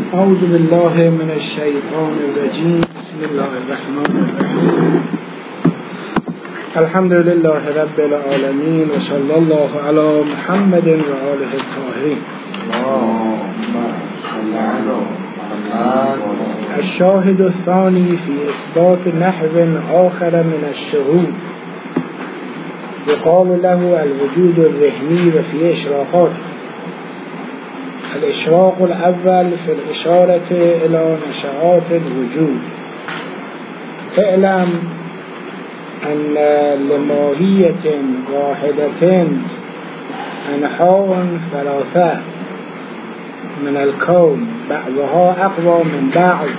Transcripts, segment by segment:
اعوذ بالله من الشیطان الرجیم. بسم الله الرحمن الرحیم. الحمد لله رب العالمین و صلی الله علی محمد و آله الطاهرین. الشاهد الثانی فی اثبات نحو آخر من الشهود يقال له الوجود الذهني وفي اشراقات. الاشراق الاول في الاشارة الى نشآت الوجود. اعلم ان لماهية واحدة انحاء ثلاثة من الكون بعضها اقوى من بعض،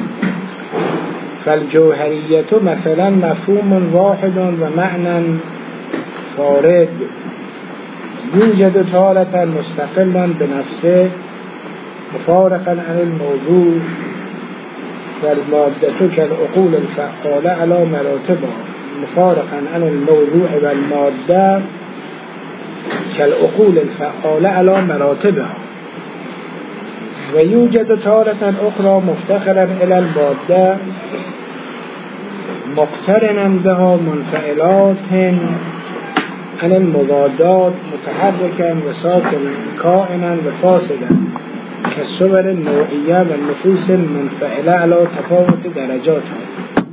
فالجوهرية مثلا مفهوم واحد ومعنى فارد يوجد تارة مستقلا بنفسه مفارقا عن الموضوع، والمادة كالعقول الفعالة على مراتبها مفارقا عن الموضوع، والمادة كالعقول الفعالة على مراتبها. ويوجد تارة أخرى مفتقرا إلى المادة مقترنا بها منفعلات عن المضادات متحركا وساكنا كائنا وفاسدا كالصور النوعية والنفوس المنفعلة على تفاوت درجاتها.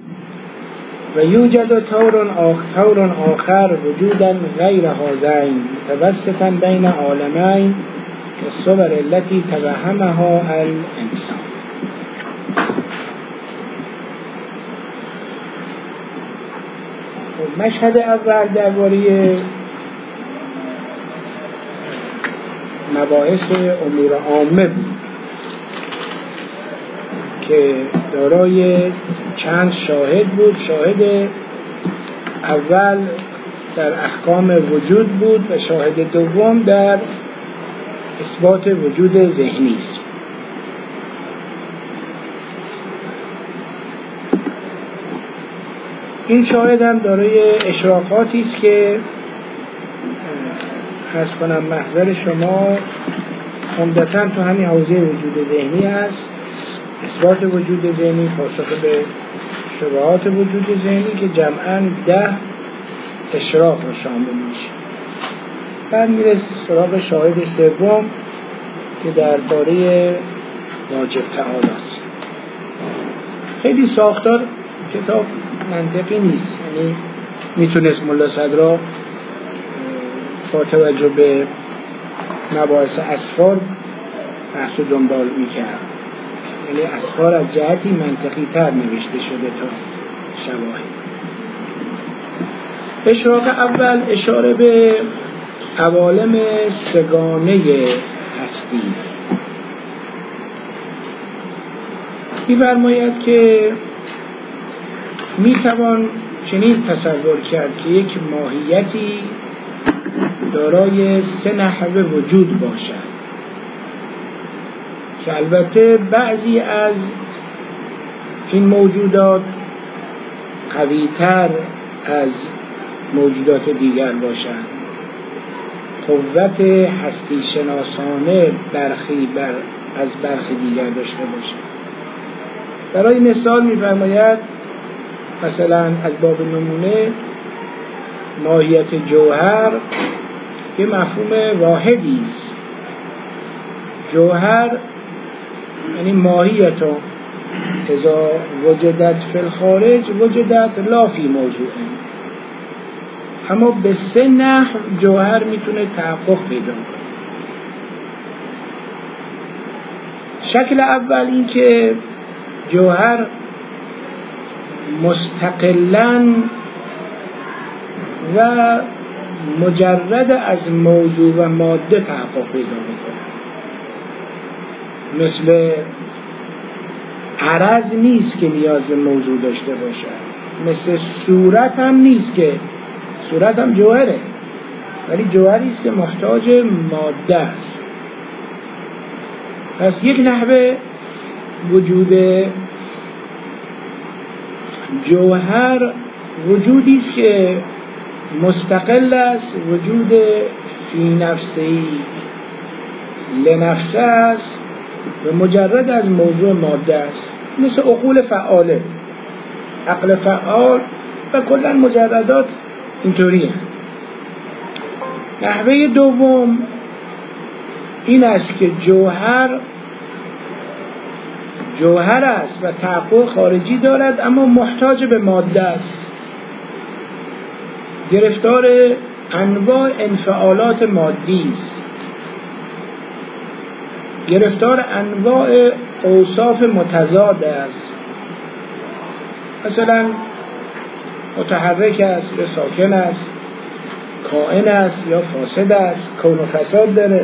ويوجد طور آخر وجودا غير هذين متوسطا بين عالمين كالصور التي توهمها الإنسان. مشهد اول درباره مباحث امور عامه بود که دارای چند شاهد بود. شاهد اول در احکام وجود بود و شاهد دوم در اثبات وجود ذهنی است. این شاهد هم دارای اشراقاتی است که عرض کنم محضر شما عمدتاً تو همین حوزه وجود ذهنی هست. اثبات وجود ذهنی، پاسخ به شبهات وجود ذهنی که جمعاً 10 اشراق رو شامل میشه. بعد میره سراغ شاهد سوم که درباره واجب تعالی است. خیلی ساختار کتاب منطقی نیست، یعنی میتونست ملا صدرا با توجه به مباحث اسفار بحث و دنبال میکرد، یعنی اسفار از جهتی منطقی تر نوشته شده تا شواهد. اشراق اول اشاره به عوالم سگانه هستی است. می‌فرماید که میتوان چنین تصور کرد که یک ماهیتی دارای 3 نحو وجود باشد که البته بعضی از این موجودات قوی‌تر از موجودات دیگر باشند، قوت هستی شناسانه برخی از برخی دیگر داشته باشند. برای مثال می‌فرماید مثلا از باب نمونه ماهیت جوهر یه مفهوم واحدی است. جوهر یعنی ماهیت اذا وجدت فی الخارج وجدت لا فی موضوعه، اما به 3 نحو جوهر میتونه تحقق پیدا کنه. شکل اول این که جوهر مستقلاً و مجرد از موضوع و ماده تحقق پیدا میکنه. مثل عرض نیست که نیاز به موضوع داشته باشد، مثل صورت هم نیست که صورت هم جوهره، ولی جوهری است که محتاج ماده است. پس یک نحوه وجود جوهر وجودی است که مستقل است، وجود فی نفسی لنفسه است و مجرد از موضوع ماده است، مثل عقول فعاله، عقل فعال و کلا مجردات اینطوری هست. نحوه دوم این است که جوهر است و تحقق خارجی دارد اما محتاج به ماده است، گرفتار انواع انفعالات مادی است، گرفتار انواع اوصاف متضاد است، مثلا متحرک است یا ساکن است، کائن است یا فاسد است، کون و فساد داره،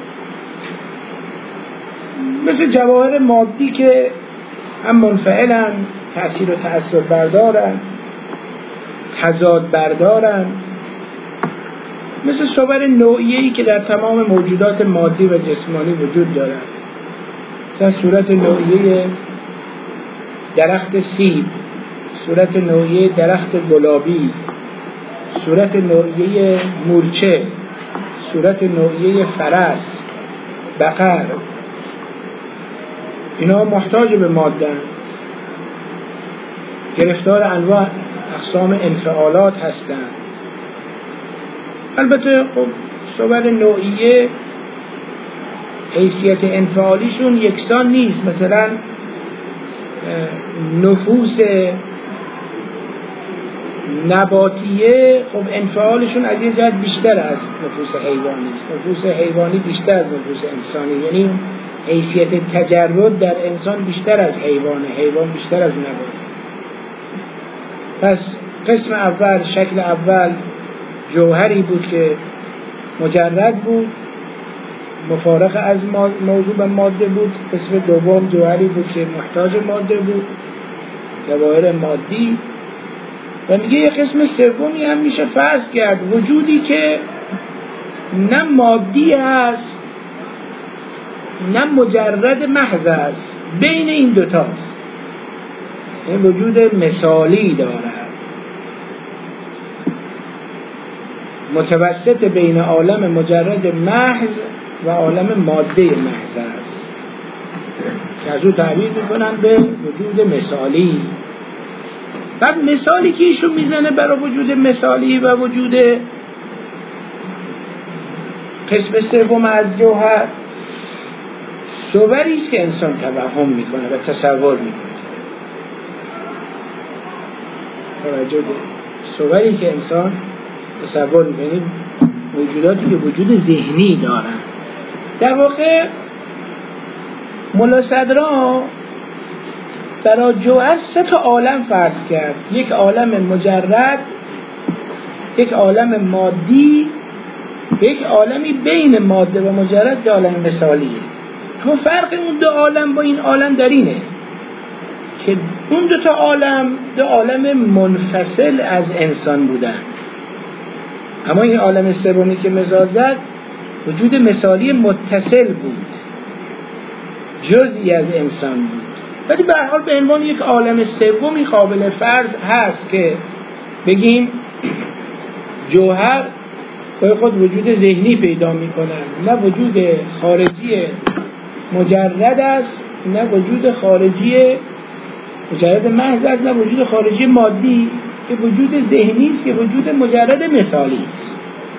مثل جواهر مادی که هم منفعلن، تأثیر و تأثیر بردارن، تضاد بردارن، مثل صور نوعیه‌ای که در تمام موجودات مادی و جسمانی وجود دارد، مثلا صورت نوعیه درخت سیب، صورت نوعیه درخت گلابی، صورت نوعیه مورچه، صورت نوعیه فرس، بقر، اینا محتاج به ماده، گرفتار انواع اقسام انفعالات هستند. البته خب صور نوعیه حیثیت انفعالیشون یکسان نیست، مثلا نفوس نباتیه خب انفعالشون از یه جهت بیشتر از نفوس حیوانی است، نفوس حیوانی بیشتر از نفوس انسانی، یعنی حیثیت تجرد در انسان بیشتر از حیوان بیشتر از نبات. پس قسم اول، شکل اول جوهری بود که مجرد بود، مفارق از موضوع به ماده بود. قسم دوم جوهری بود که محتاج ماده بود، جواهر مادی. و میگه یه قسم سومی هم میشه فرض کرد، وجودی که نه مادی هست نه مجرد محض است، بین این دوتاست، این وجود مثالی دارد، متوسط بین عالم مجرد محض و عالم ماده محض است، که از او تعبیر میکنن به وجود مثالی. بعد مثالی که ایشون میزنه برای وجود مثالی و وجود قسم سوم از جوهر، صوری است که انسان توهم میکنه و تصور میکنه. صوری که انسان تصور میکنه، موجوداتی که وجود ذهنی دارن. در واقع ملا صدرا برای جوهر 3 عالم فرض کرد، یک عالم مجرد، یک عالم مادی، یک عالمی بین ماده و مجرد که عالم مثالیه. اما فرق اون 2 عالم با این عالم در اینه که اون 2 عالم منفصل از انسان بودن، اما این عالم سومی که مثال زد وجود مثالی متصل بود، جزئی از انسان بود، ولی به هر حال به عنوان یک عالم سومی قابل فرض هست که بگیم جوهر خود وجود ذهنی پیدا میکنن، نه وجود خارجی مجرد است، نه وجود خارجی مجرد محض است، نه وجود خارجی مادی، که وجود ذهنی است، که وجود مجرد مثالی است.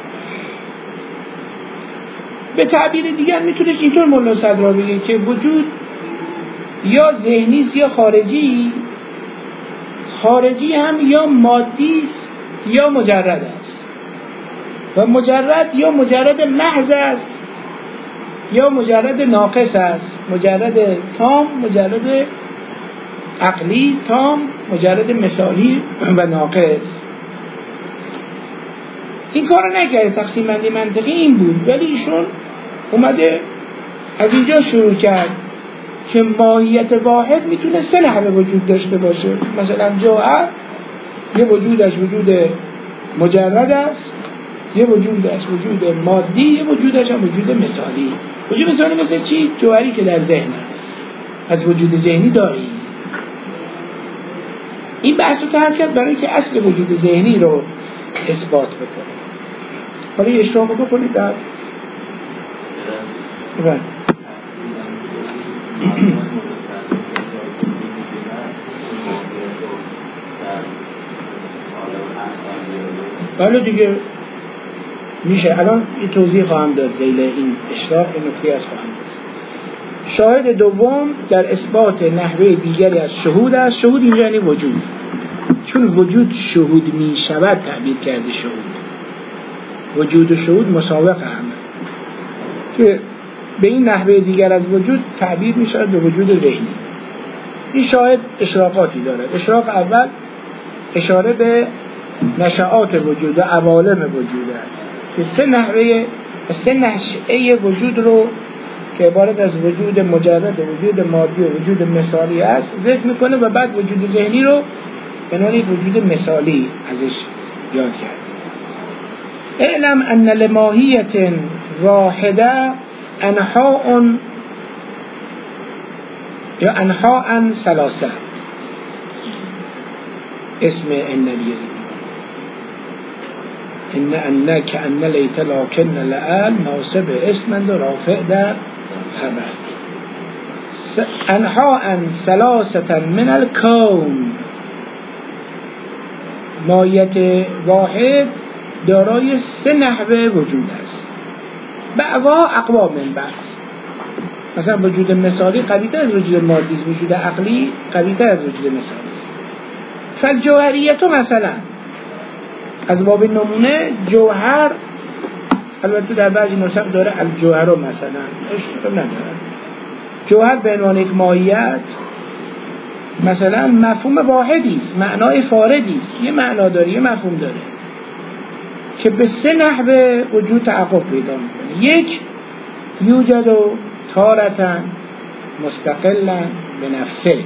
به تعبیر دیگر میتونه اینطور ملا صدرا بگه که وجود یا ذهنی است یا خارجی، خارجی هم یا مادی است یا مجرد است، و مجرد یا مجرد محض است یا مجرد ناقص است، مجرد تام، مجرد عقلی تام، مجرد مثالی و ناقص. این کار نکرده، تقسیم بندی منطقی این بود، ولی ایشون اومده از اینجا شروع کرد که ماهیت واحد میتونه 3 نحوه وجود داشته باشه. مثلا جوهر یه وجودش وجود مجرد است، یه وجودش وجود مادی، یه وجودش هم وجود مثالی. وجود مثالی مثل چی؟ جوهری که در ذهن است، از وجود ذهنی داری. این بحث رو طرح کرد برای که اصل وجود ذهنی رو اثبات بکنه. حالا یه اشتراک بکنید در بله دیگه میشه. الان یه توضیح خواهم داد ذیل این اشراق، این نکته از خواهم داد. شاهد دوم در اثبات نحوه دیگری از شهود است. شهود اینجا یعنی وجود، چون وجود شهود می شود تعبیر کرده شهود. وجود و شهود مساوق هم که به این نحوه دیگر از وجود تعبیر می شود به وجود ذهنی. این شاهد اشراقاتی دارد. اشراق اول اشاره به نشعات وجود و عوالم وجود است که سه نشعه وجود رو که عبارت از وجود مجرد و وجود مادی و وجود مثالی است ذکر میکنه و بعد وجود ذهنی رو به نوعی وجود مثالی ازش یاد کرد. اعلم ان لماهیت واحده انحاء یا انحاء ثلاثه. اسم النبی ان كأن ليت لكن لآل ناصب اسم رافع در خبر. انحاء ثلاثه من الكون، ماهیت واحد دارای سه نحوه وجود است. بعضا اقوا من بعض. مثلا وجود مثالی قوی‌تر از وجود مادی است، وجود عقلی قوی‌تر از وجود مثالی است. فالجوهریت مثلا از باب نمونه جوهر، البته در بعضی نسخ داره الجوهر مثلا، اشتباه نداره. جوهر به عنوان یک ماهیت مثلا مفهوم واحدی است، معنای فاردی است، یه معنا داره، یه مفهوم داره که به سه نحوه وجود تحقق پیدا میکنه. یک، یوجد و تارتن مستقلا به نفسه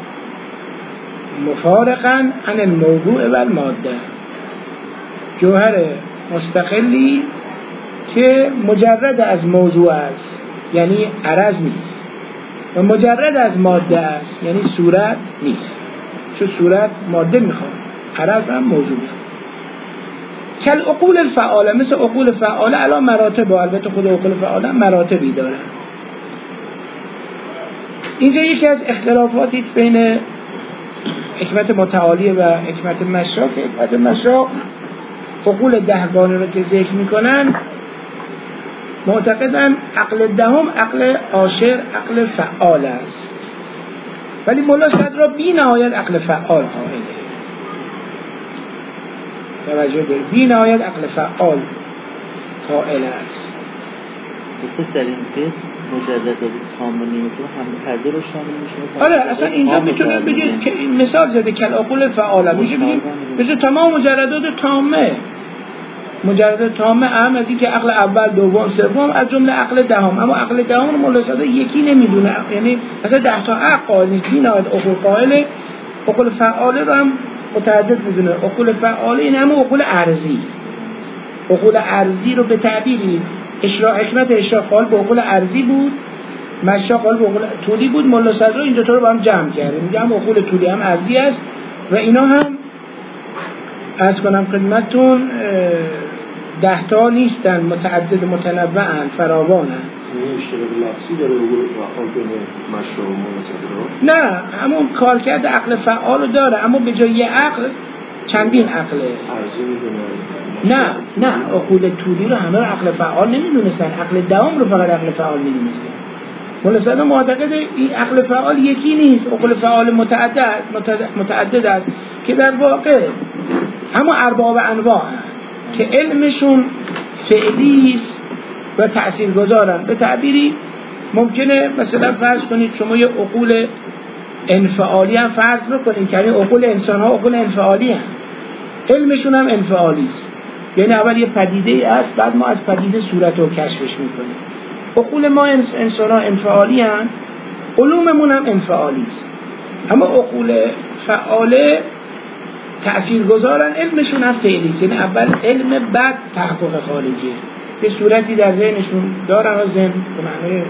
مفارقا عن الموضوع و الماده. جوهر مستقلی که مجرد از موضوع است یعنی عرض نیست و مجرد از ماده است یعنی صورت نیست، چون صورت ماده میخواد، عرض هم موضوع میخواد. کل عقول الفعاله، مثل عقول فعاله الان مراتب، البته خود عقول فعاله مراتبی دارن. اینجا یکی از اختلافاتی است بین حکمت متعالیه و حکمت مشا، که حکمت مشا عقول دهگانه رو که ذکر میکنن معتقدن عقل دهم عقل عاشر، عقل فعال است، ولی مولا صدرا بی نهایت عقل فعال قائله. توجه دارید، بی نهایت عقل فعال قائل است. بسید در این قسم مجرد و تام و نیمتون هر دو رو شامل میشه. آره اصلا اینجا میتونید بگید که این مثال زده کل عقول فعاله، میشه بگید مثل تمام مجردات تامه. مجرد تامه اهم از این که عقل اول، دوم، سوم، از جمله عقل دهم. اما عقل دهم رو مولا صدرا یکی نمیدونه، یعنی مثلا 10 تا عقل قائل، یکی نهایت عقول قائله. عقول فعاله رو هم متعدد میدونه. عقول فعاله این همه عقول ارضی. عقول ارضی رو به تعبیری حکمت اشراق قائل به عقول ارضی بود، مشا قائل به عقول طولی بود. مولا صدرا این دو تا رو با هم جمع کرده، میگه هم عقول طولی هم ارضی است و اینا هم عرض کنم خدمتتون 10 تا نیستن، متعدد متنوعن، فراوانن. اشتراک لفظی داره عقول فعال بین مشا و مولا صدرا؟ نه، همون کارکرد عقل فعال رو داره، اما به جای عقل چندین عقله. ارزی میدونه؟ نه عقول طولی رو همه رو عقل فعال نمیدونستن، عقل دهم رو فقط عقل فعال میدونستن. مولا صدرا معتقد این عقل فعال یکی نیست، عقل فعال متعدد است که در واقع اما ارباب انواع که علمشون فعلی است و تاثیرگذارن. به تعبیری ممکنه مثلا فرض کنید شما یه عقول انفعالی هم فرض بکنید که این عقول انسان ها عقول انفعالی هم، علمشون هم انفعالی است، یعنی اول یه پدیده است بعد ما از پدیده صورت رو کشفش میکنیم. عقول ما انسان ها انفعالی هم، علوممون هم انفعالی است، اما عقول فعاله تأثیرگذارن، علمشون هم فعلی، یعنی اول علم بعد تحقق خارجی به صورتی در ذهنشون دارن و ذهن به معنی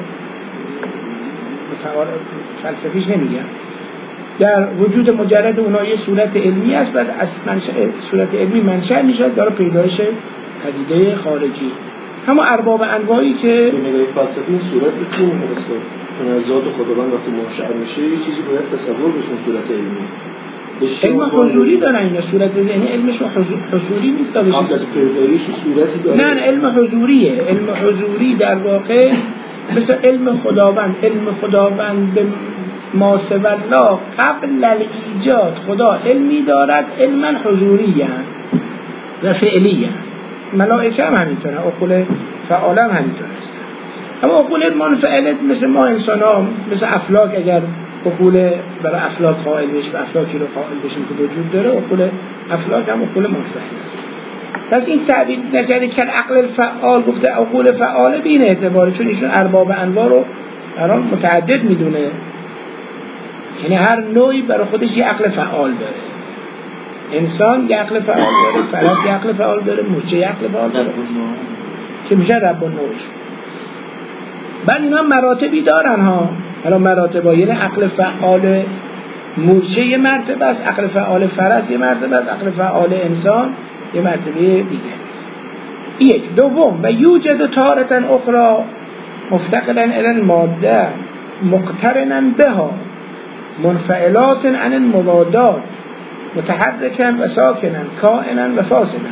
فلسفیش نمیگن، در وجود مجرد اونها یه صورت علمی است، بعد از صورت علمی منشأ میشه داره پیدایش پدیده خارجی. همون ارباب انواعی که به نگاه فلسفی این صورت چی میرسه؟ از ذات خداوند وقتی منشأ میشه یه چیزی باید تصور بشه صورت علمی. علم حضوری دارن اینا، صورت ذهنی علمش حضوری نیست تا بشه. از پیدایش صورتی داره. نه علم حضوریه. علم حضوری در واقع مثل علم خداوند. علم خداوند به ما سوی الله قبل الایجاد خدا علمی دارد، علما حضوری و فعلی. ملائکه هم همینطوره، عقول فعاله هم همینطور است. اما عقول منفعله مثل ما انسان ها، مثل افلاک، اگر عقول برای افلاک قائل بشیم، افلاکی رو قائل بشیم که وجود داره، عقول افلاک هم عقول منفعل است. پس این تعبیر نکرده که عقل الفعال، گفته عقول فعاله به این اعتباره چون ایشون ارباب انواع رو برای متعدد میدونه، یعنی هر نوعی برای خودش یه عقل فعال داره. انسان یه عقل فعال داره، فرس یه عقل فعال داره، مورچه یه عقل فعال داره که میشه رب النوعش. بعد اینا مراتبی دارن ها. حالا مراتب ها یعنی عقل فعال مورچه یه مرتبه است، عقل فعال فرس یه مرتبه است، عقل فعال انسان یه مرتبه دیگه. یک. دوم و یوجد تارة اخرى مفتقرا الی الماده مقترنا بها منفعلات عن المضادات متحرکا و ساکنا کائنا و فاسدا.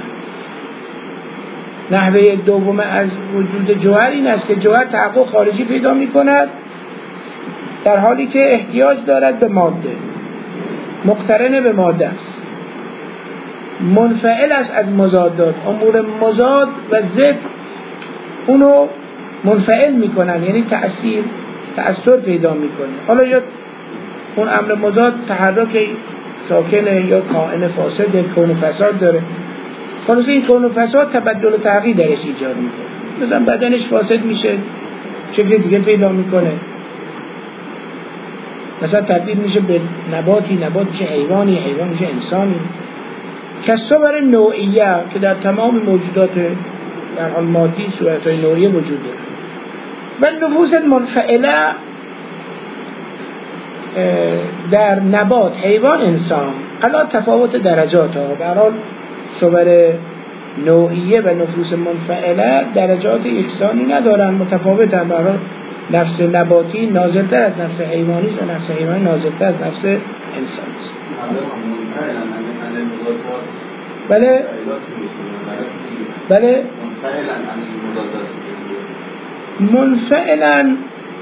نحوه دوم از وجود جوهر این است که جوهر تحقق خارجی پیدا می کند در حالی که احتیاج دارد به ماده، مقترن به ماده است، منفعل است از مضادات. امور مضاد و ضد اونو منفعل می کنن، یعنی تأثیر پیدا می کنه. حالا یا اون امر مضاد تحرک ساکنه یا کائن فاسد، کون و فساد داره. خلاصه این کون و فساد تبدل و تغییر درش ایجاد میکنه. مثلا بدنش فاسد میشه، شکل دیگه پیدا میکنه، مثلا تبدیل میشه به نباتی، نبات میشه حیوانی، حیوان میشه انسانی. کسبر نوعیه که در تمام موجودات در حال مادی صورتهای نوعیه وجود داره. و نفوس منفعله در نبات، حیوان، انسان علا تفاوت درجات ها. به هر حال صور نوعیه و نفوس منفعله درجات یکسانی ندارن، متفاوتن. به هر حال نفس نباتی نازل‌تر از نفس حیوانی است و نفس حیوانی نازل‌تر از نفس انسان است. بله بله منفعلا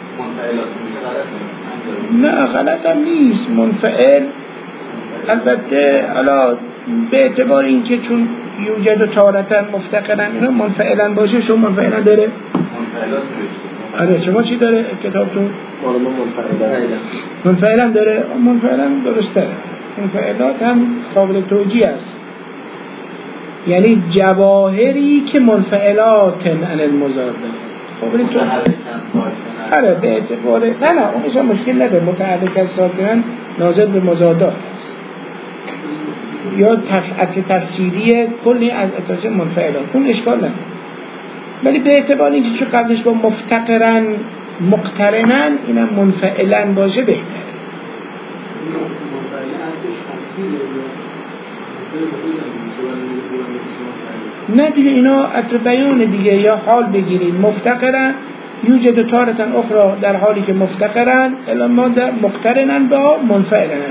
نه غلط هم نیست. منفعل البته حالا به اعتبار این که چون یوجد و تارتن مفتقرن اینا منفعلا باشه. شما منفعلا داره؟ آره شما چی داره کتابتون؟ منفعلا داره؟ منفعلا درسته. منفعلات هم قابل توجیه است، یعنی جواهری که منفعلات عن المضادات قابل توجیه. آره به اعتبار نه اونش مشکل نداره. متحرک از ساکنن ناظر به مضادات است یا تفسیری کلی از اتجاه منفعلات، اون اشکال نداره. ولی به اعتبار اینکه چون قبلش با مفتقرن مقترنن اینم منفعلن باشه بهتره. نه دیگه اینا عطر بیان دیگه، یا حال بگیرید مفتقرن یوجد تارة اخرى در حالی که مفتقرن الا ما در مقترنن با منفعلن.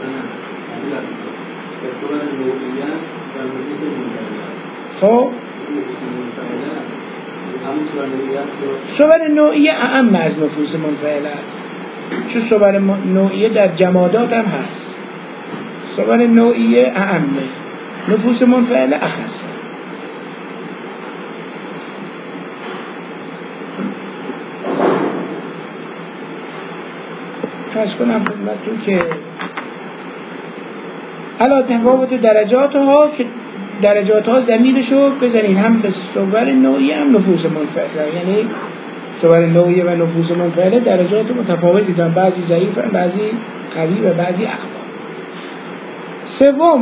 خب صور نوعیه اعم از نفوس منفعله است، چون صور نوعیه در جمادات هم هست. صور نوعیه اعمه، نفوس منفعله اخص. فرض کنم خدمتتون که علا تفاوت درجات ها که درجات ها ضمیرشو بزنین هم به صور نوعی هم نفوس منفعله، یعنی صور نوعی و نفوس منفعله درجات متفاوتی دارن، بعضی ضعیف بعضی قوی و بعضی اقوی. سوم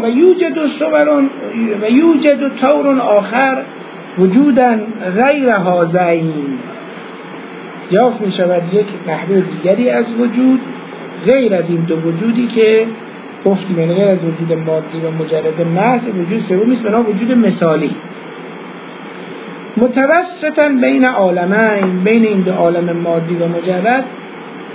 و یوجد طور آخر وجودا غیر هذین، یافت می شود یک نحوه دیگری از وجود غیر از این دو وجودی که گفتیم، یعنی غیر از وجود مادی و مجرد محض. وجود سومی است بنا وجود مثالی متوسطا بین عالمین، بین این دو عالم مادی و مجرد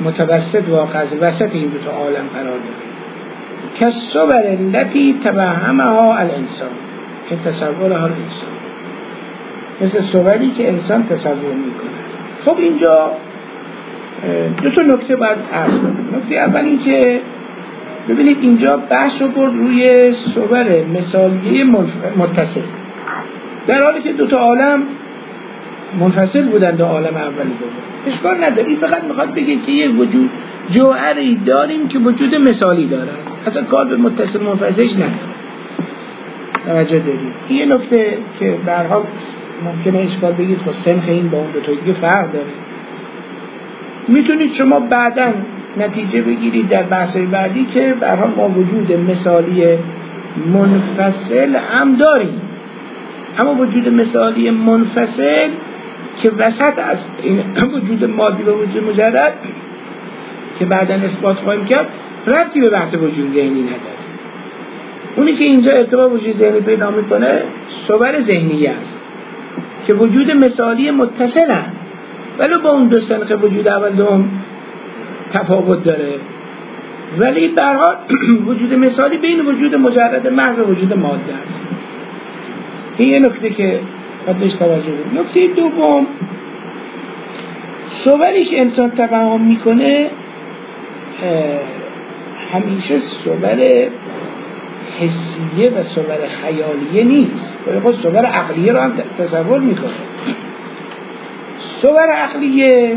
متوسط واقع است، وسط این دو تا عالم قرار داره. کالصور التي توهمها الانسان، این تصورها الانسان، مثل صوری که انسان تصور میکنه. خب اینجا دو تا نکته باید عرض کنم. نکته اول این که ببینید اینجا بحث رو برد روی صور مثالیه متصل، در حالی که دو تا عالم منفصل بودن، دو عالم اولی بود. اشکال نداره، این فقط میخواد بگه که یه وجود جوهری داریم که وجود مثالی داره، اصلا کار به متصل منفصلش نداره. توجه دارید؟ این یه نکته که به هر حال ممکنه اشکال بگید خب سنخ این با اون دو تا دیگه فرق داره. میتونید شما بعداً نتیجه بگیرید در بحث‌های بعدی که به هر حال ما وجود مثالی منفصل هم داریم، اما وجود مثالی منفصل که وسط از این وجود مادی و وجود مجرد که بعداً اثبات خواهیم کرد ربطی به بحث وجود ذهنی نداره. اونی که اینجا ارتباط وجود ذهنی پیدا میکنه صور ذهنی است که وجود مثالی متصل است، ولی با اون دو سنخ وجود اول دوم تفاوت داره، ولی به هر حال وجود مثالی بین وجود مجرد محض و وجود ماده است. این یه نکته که باید بهش توجه کنید. نکته دوم، صوری که انسان توهم میکنه همیشه صور حسیه و صور خیالیه نیست، ولی خود صور عقلیه رو هم تصور میکنه. صور عقلیه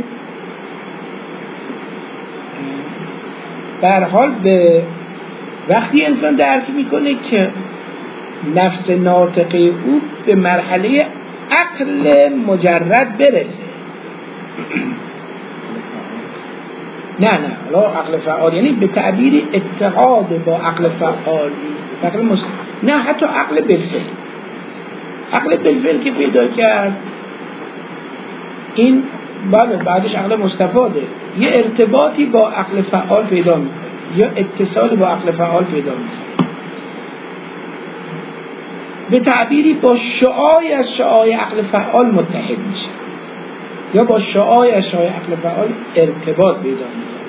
به هر حال به وقتی انسان درک میکنه که نفس ناطقه او به مرحله عقل مجرد برسه. نه حالا عقل فعال یعنی به تعبیر اتحاد با عقل فعال، نه حتی عقل بالفعل. عقل بالفعل که پیدا کرد این بعدش عقل مستفاده، یه ارتباطی با عقل فعال پیدا میکنه یا اتصال با عقل فعال پیدا میکنه، به تعبیری با شعاعی از شعاع عقل فعال متحد میشه یا با شعاعی از شعاع عقل فعال ارتباط پیدا میکنه.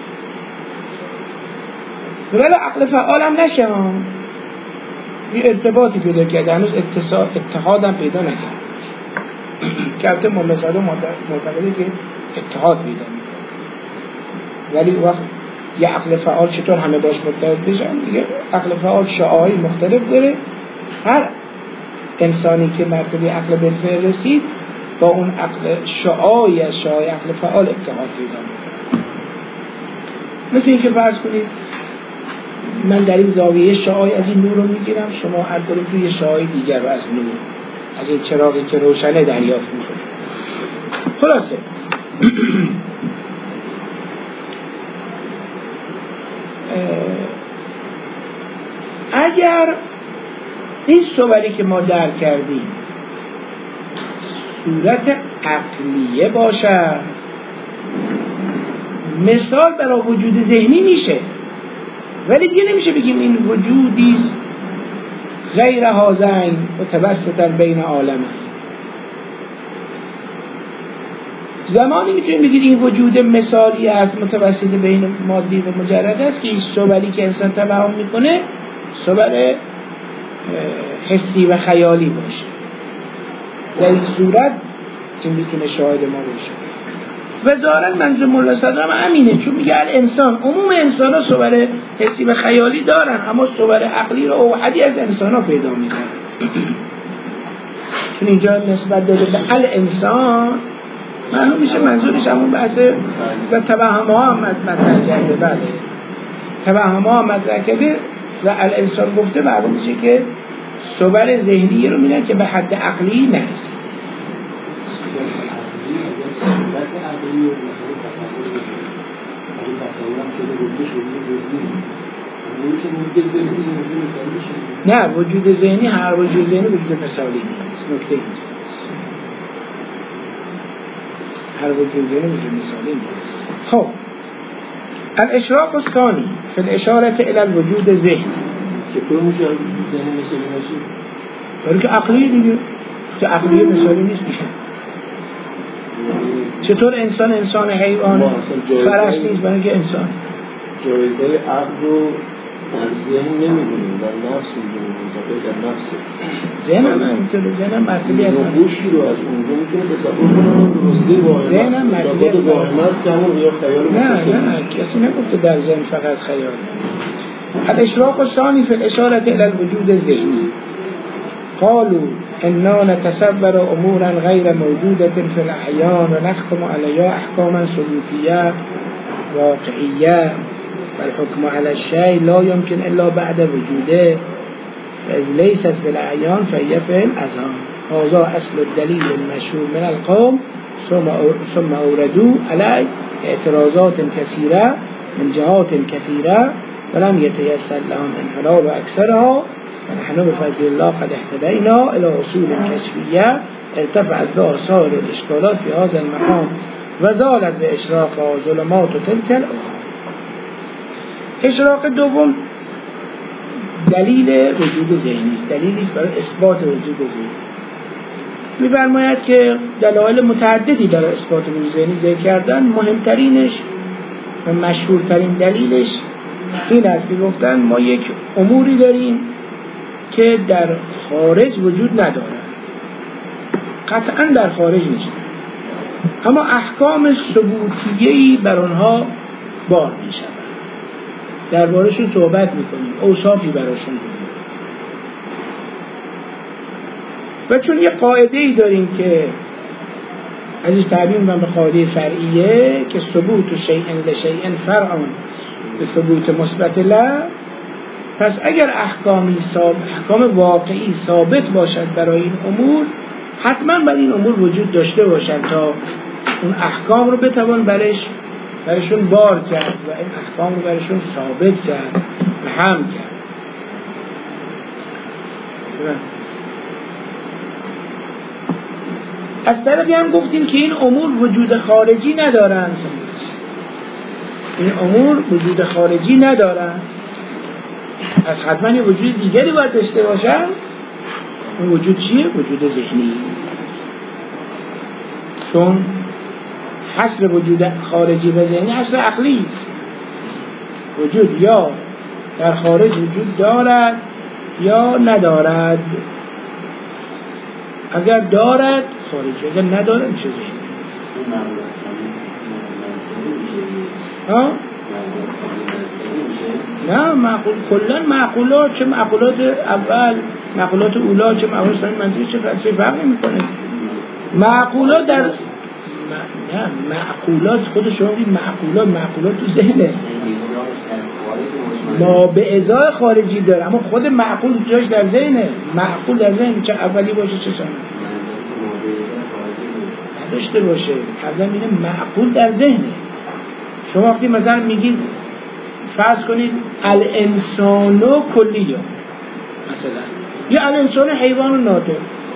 ولی عقل فعال هم نشه، یه ارتباطی پیدا کرده، هنوز اتحاد هم پیدا نکرد که البته مولوی معتقده که اتحاد پیدا میکنه، ولی وقت یه عقل فعال چطور همه باش متحد بشن؟ دیگه عقل فعال شعاعی مختلف داره، هر انسانی که مرتبه عقل بالفعل رسید با اون عقل شعاعی از شعاع عقل فعال اتحاد پیدا میکنه. مثل این که فرض کنید من در این زاویه شعاعی از این نور رو میگیرم، شما هر کدوم توی شعاع دیگر رو از نور، از این چراغی که روشنه دریافت میکنه. خلاصه اگر این صوری که ما درک کردیم صورت عقلیه باشه، مثال برای وجود ذهنی میشه، ولی دیگه نمیشه بگیم این وجودیست غیر هازین متوسطا بین عالمین. زمانی میتونیم بگید این وجود مثالی است متوسط بین مادی و مجرد است که این صوری که انسان توهم میکنه صور حسی و خیالی باشه. در این صورت که میتونه شاهد ما باشه. و ظاهرا منظور مولا صدرم همینه، چون میگه انسان، عموم انسان ها صور حسی و خیالی دارن، اما صور عقلی رو اوحدی از انسان ها پیدا میکنن. چون اینجا نسبت داده به الانسان معلوم میشه منظورش همون بحث و توهم ها هم مطرح کرده. بله توهم ها هم مطرح کرده و الانسان گفته، معلوم میشه که صور ذهنی رو میدن که به حد عقلی نرسید. نه وجود ذهنی، هر وجود ذهنی وجود مثالی نیست. نکته اینجاست، هر وجود ذهنی وجود مثالی نیست. خب الاشراق الثانی فی الاشاره الى الوجود ذهنی چطور میشه ذهنی مثالی نشه؟ برای که عقلی دیگه، که عقلی مثالی نیست میشه. چطور انسان حیوان فرس نیست برای که انسان جایگاه عقل رو در ذهن نمی‌دونیم، در نفس می‌دونیم، منطقه در نفسه. ذهن هم اینطوره، ذهن هم مرتبی هست. گوشی رو از اونجا می‌تونه تصور کنم درسته واقعا. ذهن هم مرتبی هست. واقعا است که همون یا خیال نه کسی نگفته در ذهن فقط خیال. الاشراق الثانی فی الاشاره الی الوجود الذهنی. قالوا انا نتصور امورا غیر موجوده فی الاعیان و نحكم علیها احکاما ثبوتیه واقعیه والحكم على الشيء لا يمكن الا بعد وجوده اذ ليست في الاعيان فهي في الاذهان. هذا اصل الدليل المشهور من القوم ثم اوردوا عليه اعتراضات كثيره من جهات كثيره ولم يتيسر لهم انحراف اكثرها ونحن بفضل الله قد اهتدينا الى اصول كشفيه ارتفعت بها سائر الاشكالات في هذا المقام وزالت باشراقها ظلمات تلك الاخرى. اشراق دوم دلیل وجود ذهنی است، دلیلی است برای اثبات وجود ذهنی. می‌فرماید که دلایل متعددی برای اثبات وجود ذهنی ذکر کردن، مهمترینش و مشهورترین دلیلش این است که گفتن ما یک اموری داریم که در خارج وجود ندارد، قطعاً در خارج نیست، اما احکام ثبوتیه‌ای بر آنها بار می‌شود، دربارشون صحبت میکنیم، اوصافی براشون میکنیم. و چون یه قاعده ای داریم که ازش تعبیر میکنم به قاعده فرعیه که ثبوت شیء لشیء فرع به ثبوت مثبت له، پس اگر احکام واقعی ثابت باشد برای این امور، حتما باید این امور وجود داشته باشد تا اون احکام رو بتوان برایشون بار کرد و این احکام رو برایشون ثابت کرد و هم کرد. از طرفی هم گفتیم که این امور وجود خارجی ندارند، این امور وجود خارجی ندارند، پس حتما یه وجود دیگری باید داشته باشن. اون وجود چیه؟ وجود ذهنی. چون حصر وجود خارجی و ذهنی حصر عقلی است. وجود یا در خارج وجود دارد یا ندارد. اگر دارد خارجی، اگر ندارد میشه ذهنی. ها؟ نه معقول کلا معقولات، چه معقولات اول، معقولات اولا، چه معقولات ثانی، منطقی چه فرقی میکنه؟ معقولات در نه معقولات خود شما بگید معقولات تو ذهنه، ما به ازای خارجی داره، اما خود معقول جاش در ذهنه. معقول در ذهن چه اولی باشه چه ثانی نداشته باشه. ازم اینه معقول در ذهنه. شما وقتی مثلا میگید فرض کنید الانسانو کلیه، مثلا یا الانسان حیوان ناطق،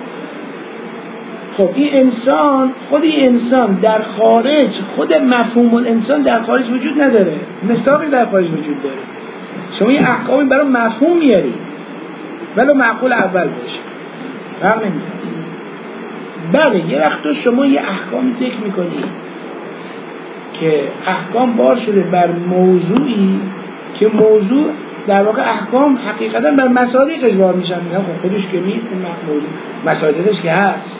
خب این انسان، خود این انسان در خارج، خود مفهوم الانسان در خارج وجود نداره، مصداقی در خارج وجود داره. شما یه احکامی برای مفهوم میارید ولو معقول اول باشه، فرق نمیکنه. بله یه وقت شما یه احکامی ذکر میکنید که احکام بار شده بر موضوعی که موضوع در واقع احکام حقیقتا بر مصادیقش بار میشن. خب خودش که نیست، موضوع مصادیقش که هست.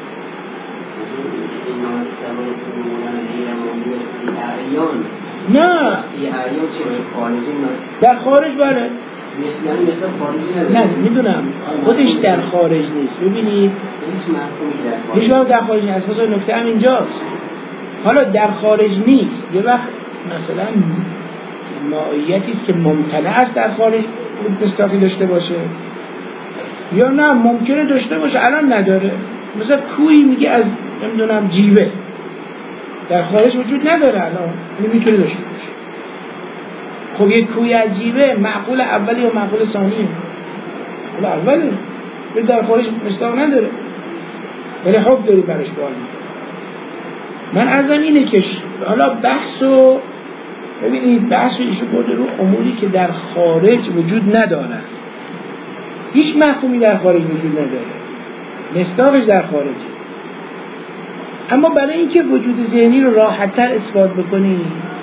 نه در خارج بله نه میدونم خودش در خارج نیست. ببینید هیچ وقت در خارج نیست. اساس نکته هم اینجاست. حالا در خارج نیست، یه وقت مثلا ماهیتی است که ممتنع است در خارج مستقی داشته باشه، یا نه ممکنه داشته باشه الان نداره. مثلا کوی میگه از نمیدونم جیوه در خارج وجود نداره، الان میتونه داشته باشه. خب یک کوی از جیوه معقول اولی یا معقول ثانیه؟ معقول اولی، در خارج مستقی نداره ولی خب داری برش بار میکنه. من عرضم اینه که حالا بحثو ببینید، بحثو ایشو برده رو اموری که در خارج وجود نداره، هیچ مفهومی در خارج وجود نداره، مصداقش در خارجه. اما برای اینکه وجود ذهنی رو راحت‌تر اثبات بکنیم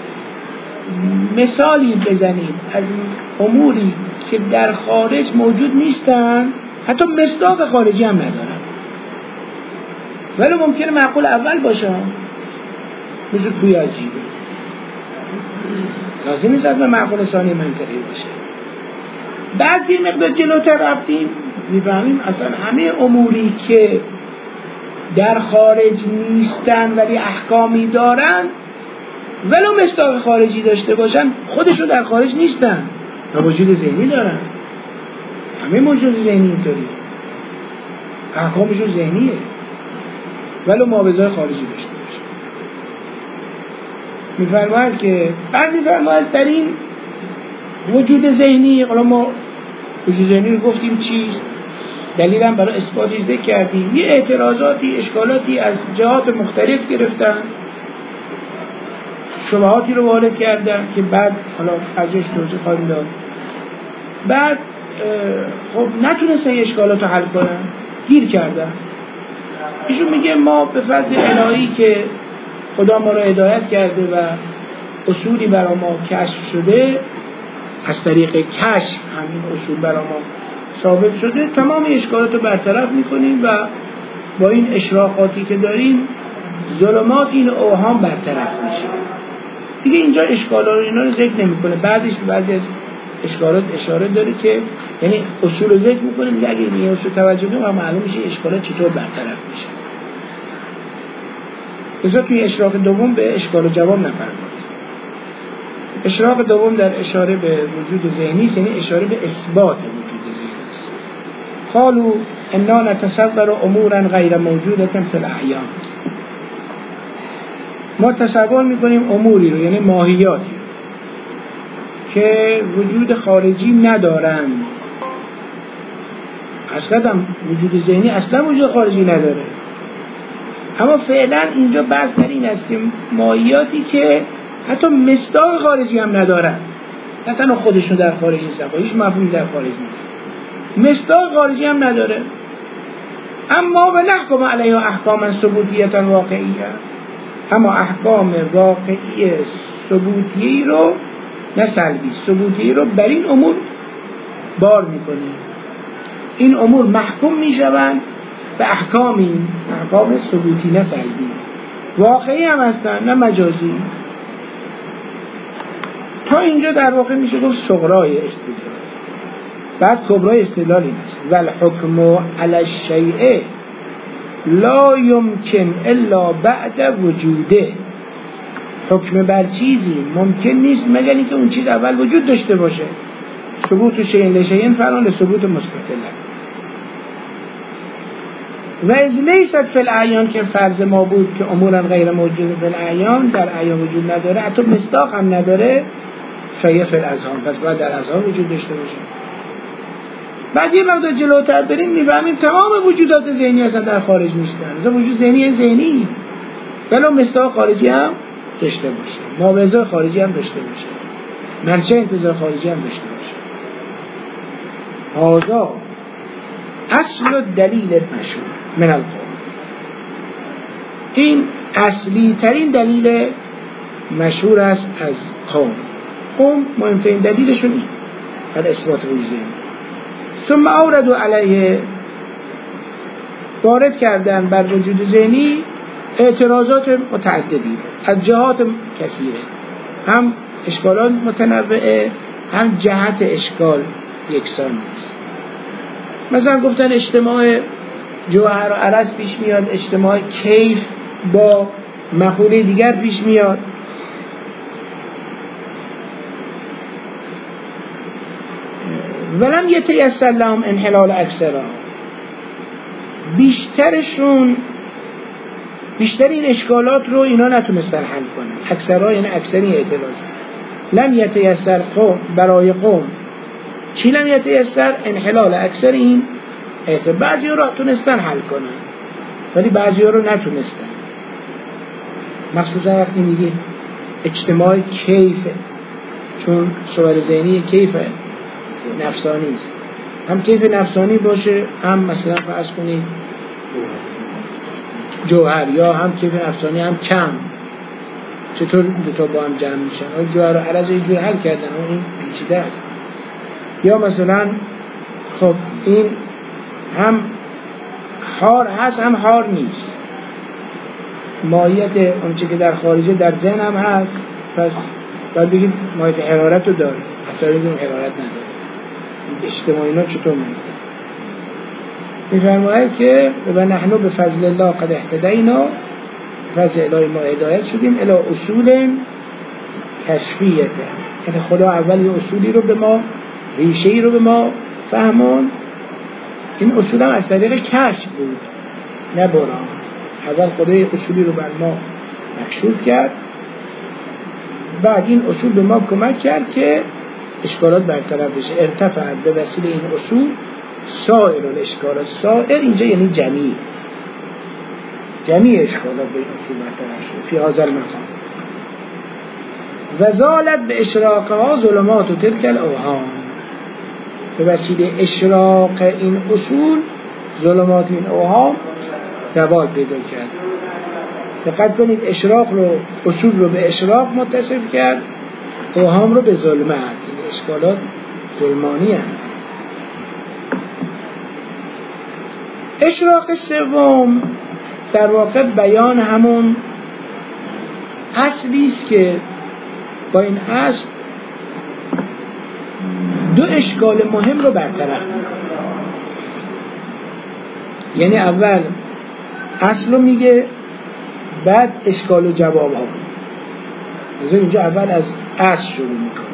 مثالی بزنیم از اموری که در خارج موجود نیستن، حتی مصداق خارجی هم ندارن ولی ممکنه معقول اول باشه، مثل کوی عجیبه، لازم نیست به معقول ثانی منطقی باشه. بعد این مقدار جلوتر رفتیم میفهمیم اصلا همه اموری که در خارج نیستن ولی احکامی دارن ولو مصداق خارجی داشته باشن خودشون در خارج نیستن و وجود ذهنی دارن. همه موجود ذهنی اینطوری احکامشون ذهنیه ولو مابعضای خارجی داشته باشه. میفرماید که بعد میفرماید در این وجود ذهنی، حالا ما وجود ذهنی رو گفتیم چیست، دلیل هم برای اثباتش ذکر کردیم، یه اعتراضاتی اشکالاتی از جهات مختلف گرفتن، شبهاتی رو وارد کردن که بعد حالا ازش توضیح خواهیم داد. بعد خب نتونستن این اشکالات رو حل کنن، گیر کردن. ایشون میگه ما به فضل الهی که خدا ما رو هدایت کرده و اصولی برای ما کشف شده، از طریق کشف همین اصول برای ما ثابت شده، تمام اشکالات رو برطرف میکنیم و با این اشراقاتی که داریم ظلمات این اوهام برطرف میشه. دیگه اینجا اشکالا رو اینا رو ذکر نمیکنه، بعدش بعضی از اشکالات اشاره داره که یعنی اصول رو ذکر میکنه، میگه اگه این اصول توجه کنیم معلوم میشه اشکالات چطور برطرف میشه. لذا توی اشراق دوم به اشکال و جواب نپردازیم. اشراق دوم در اشاره به وجود ذهنی است، یعنی اشاره به اثبات وجود ذهنی است. قالوا انا نتصور امورا غیر موجوده فی الاعیان. ما تصور میکنیم اموری رو، یعنی ماهیاتی که وجود خارجی ندارن. اصلا وجود ذهنی اصلا وجود خارجی نداره، اما فعلا اینجا بحث در این است که ماهیاتی که حتی مصداق خارجی هم ندارن، نه تنها خودشون در خارج نیستن، هیچ مفهومی در خارج نیست، مصداق خارجی هم نداره، اما و نحکم علیها احکاما ثبوتیه واقعیه، اما احکام واقعی ثبوتی رو نه سلبی، ثبوتی رو بر این امور بار میکنیم. این امور محکوم میشوند به احکام ثبوتی نه سلبی، واقعی هم هستن نه مجازی. تا اینجا در واقع میشه گفت صغرای استدلال. بعد کبرای استدلال این است: والحکم علی الشیء لا یمکن الا بعد وجوده. حکم بر چیزی ممکن نیست مگر اینکه اون چیز اول وجود داشته باشه. ثبوت شیء لشیء فران ثبوت مثبت له. و از لیست فی الاعیان که فرض ما بود که امورا غیر موجود فی الاعیان، در اعیان وجود نداره، حتی مصداق هم نداره، فیه فی الاذهان، پس باید در اذهان وجود داشته باشه. بعد یه مقدار جلوتر بریم میفهمیم تمام وجودات ذهنی اصلا در خارج نیستن. مثلا وجود ذهنی ولو مصداق خارجی هم داشته باشه، مابعضای خارجی هم داشته باشه، منشأ انتزاع خارجی هم داشته باشه. هذا اصل دلیل مشهور من القول. این اصلی ترین دلیل مشهور است از قوم مهمترین دلیلشون این برای اثبات وجود ذهنی. ثم اوردوا علیه، وارد کردن بر وجود ذهنی اعتراضات متعددی از جهات کثیره، هم اشکالات متنوعه، هم جهت اشکال یکسان نیست. مثلا گفتن اجتماع جوهر و عرض پیش میاد، اجتماع کیف با مقوله دیگر پیش میاد. ولم یتیسر لهم انحلال اکثرها، بیشتر این اشکالات رو اینا نتونستن حل کنن. اکثرها یعنی اکثری اعتراض. لم یتیسر قوم، برای قوم چی لم یتیسر؟ انحلال اکثر این اعتراض. بعضی ها رو تونستن حل کنن ولی بعضی ها رو نتونستن. مخصوصا وقتی میگه اجتماع کیفه، چون صور ذهنی کیفه نفسانی است، هم کیف نفسانی باشه، هم مثلا فرض کنید جوهر یا هم کیفیت افسانی هم کم، چطور دوتا با هم جمع میشن؟ جوهر و عرض یه جور حل کردن، این پیچیده است. یا مثلا خب این هم حار هست هم حار نیست، ماهیت اونچه که در خارجه در ذهن هم هست، پس باید بگید ماهیت حرارت رو داره، اصلا این حرارت نداره. اجتماعی اینا چطور میفرماید که و نحن به فضل الله قد اهتدینا، فضل الهی ما هدایت شدیم الی اصول کشفیه، یعنی خدا اول یه اصولی رو به ما، ریشه‌ای رو به ما فهمون. این اصول هم از طریق کشف بود نه برام. اول خدا یه اصولی رو بر ما مکشوف کرد، بعد این اصول به ما کمک کرد که اشکالات برطرف بشه. ارتفعت به وسیله این اصول سایر الاشکالات، سایر اینجا یعنی جمیع اشکالات به این اصول برطرف شد فی هذا المقام. و زالت به اشراقها ظلمات و تلک الاوهام، به وسیله اشراق این اصول ظلمات این اوهام زوال پیدا کرد. دقت کنید اشراق رو، اصول رو به اشراق متصف کرد، اوهام رو به ظلمت. این اشکالات ظلمانی هست. اشراق سوم در واقع بیان همون اصلی است که با این اصل دو اشکال مهم رو برطرف میکنه. یعنی اول اصل رو میگه، بعد اشکال و جواب ها. مثلا اینجا اول از اصل شروع میکنه.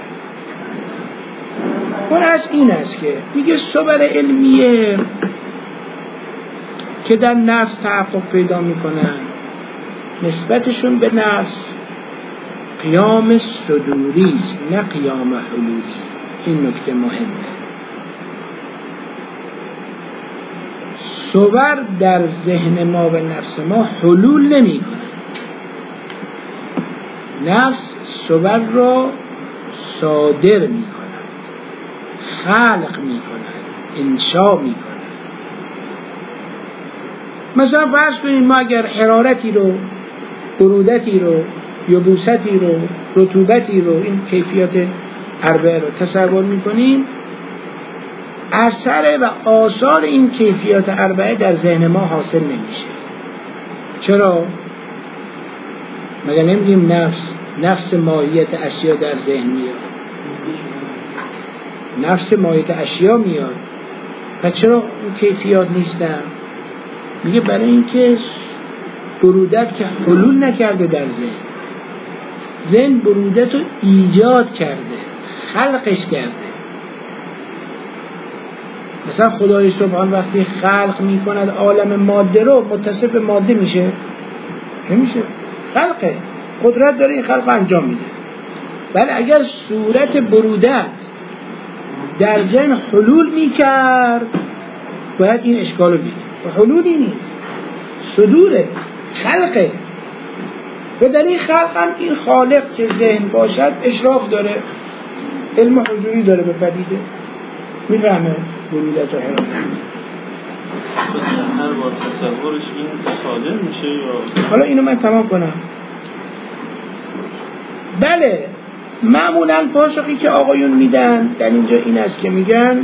اون اصل این است که میگه صور علمیه که در نفس تحقق پیدا میکنن، نسبتشون به نفس قیام صدوری است نه قیام حلولی. این نکته مهمه. صور در ذهن ما و نفس ما حلول نمی کنه. نفس صور را صادر می کند، خلق می کند، انشا می کند. مثلا فرض کنید ما اگر حرارتی رو، برودتی رو، یبوستی رو، رطوبتی رو، این کیفیات اربعه رو تصور میکنیم، اثر و آثار این کیفیات اربعه در ذهن ما حاصل نمیشه. چرا؟ مگر نمیگیم نفس ماهیت اشیا در ذهن میاد، نفس ماهیت اشیا میاد. پس چرا اون کیفیات نیستن؟ میگه برای اینکه برودت که حلول نکرده در ذهن برودت رو ایجاد کرده، خلقش کرده. مثلا خدای سبحان وقتی خلق میکند عالم ماده رو، متصف به ماده میشه؟ نمیشه. خلقه، قدرت داره این خلق انجام میده. ولی اگر صورت برودت در ذهن حلول میکرد، باید این اشکال رو بگیم. و حلولی نیست، صدوره، خلقه. و در این خلق هم این خالق که ذهن باشد اشراف داره، علم حضوری داره به پدیده، میفهمه برودت و حرارت. هر با تصورش این صادر میشه یا؟ حالا اینو من تمام کنم. بله، معمولا پاسخی که آقایون میدن در اینجا این است که میگن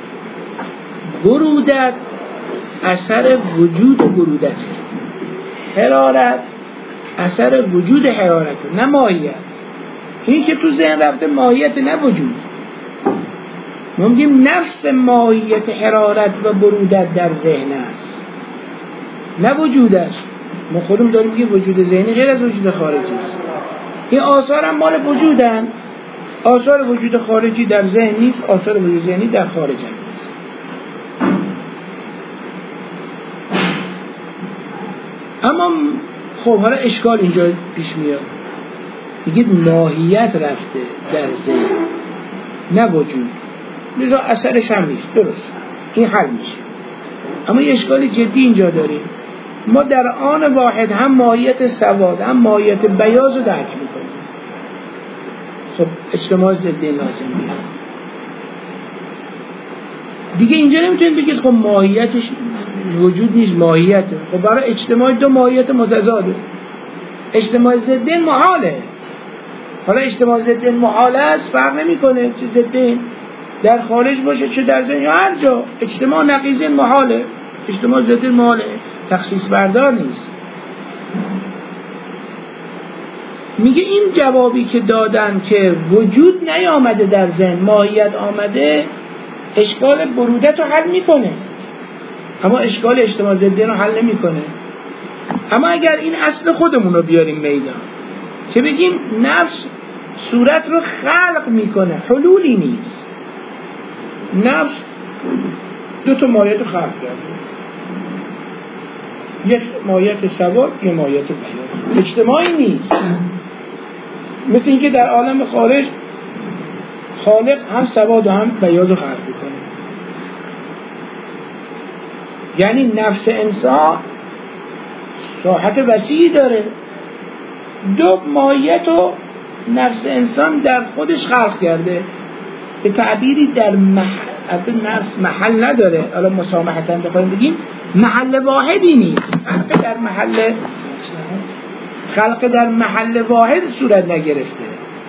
برودت اثر وجود برودت، حرارت اثر وجود حرارت، نه ماهیت. این که تو ذهن رفته ماهیت نه وجود. ما میگیم نفس ماهیت حرارت و برودت در ذهن است، نه وجودش. ما خودمون داریم میگیم وجود ذهنی غیر از وجود خارجی است. این آثار هم مال وجودن. آثار وجود خارجی در ذهن نیست، آثار وجود ذهنی در خارج نیست. اما خب حالا اشکال اینجا پیش میاد، میگید ماهیت رفته در ذهن نه وجود، لذا اثرش هم نیست. درست، این حل میشه. اما یه اشکال جدی اینجا داریم. ما در آن واحد هم ماهیت سواد هم ماهیت بیاض رو درک میکنیم. خب اجتماع ضدی لازم میاد دیگه. اینجا نمیتونید بگید خب ماهیتش وجود نیست، ماهیته. خب برای اجتماع دو ماهیت متضاده. اجتماع ضدین محاله. حالا اجتماع ضدین محاله است، فرق نمیکنه چه ضدین در خارج باشه چه در ذهن یا هر جا. اجتماع نقیضین محاله، اجتماع ضدین محاله، تخصیص بردار نیست. میگه این جوابی که دادن که وجود نیامده در ذهن، ماهیت آمده، اشکال برودت رو حل میکنه، اما اشکال اجتماع ضدین رو حل نمیکنه. اما اگر این اصل خودمون رو بیاریم میدان که بگیم نفس صورت رو خلق میکنه، حلولی نیست. نفس دو تا ماهیت رو خلق کرده، یک ماهیت سواد، یک ماهیت بیان، اجتماعی نیست. مثل اینکه در عالم خارج خالق هم سواد و هم بیاض رو خلق میکنه. یعنی نفس انسان ساحت وسیعی داره، دو ماهیت رو نفس انسان در خودش خلق کرده. به تعبیری در نفس محل نداره، حالا مسامحتاً بخوایم بگیم محل واحدی نیست. خلق در محل واحد صورت نگرفته.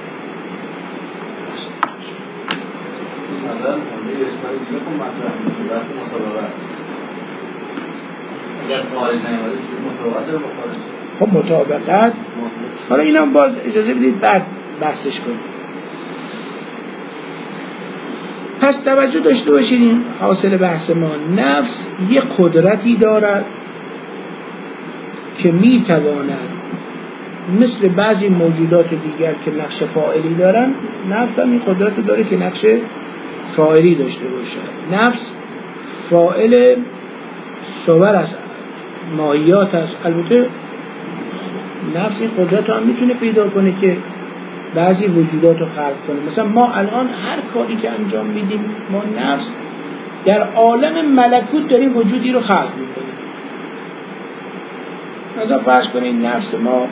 خب مطابقت، حالا اینم باز اجازه بدید بعد بحثش کنیم. پس توجه داشته باشید، این حاصل بحث ما، نفس یه قدرتی دارد که میتواند مثل بعضی موجودات دیگر که نقش فاعلی دارن، نفس هم این قدرت داره که نقش فاعلی داشته باشد. نفس فاعل صور است، ماهیات است. البته نفس این قدرت هم میتونه پیدا کنه که بعضی وجودات رو خلق کنه. مثلا ما الان هر کاری که انجام میدیم، ما نفس در عالم ملکوت داریم وجودی رو خلق میکنیم. مثلا فرض کنید نفس ما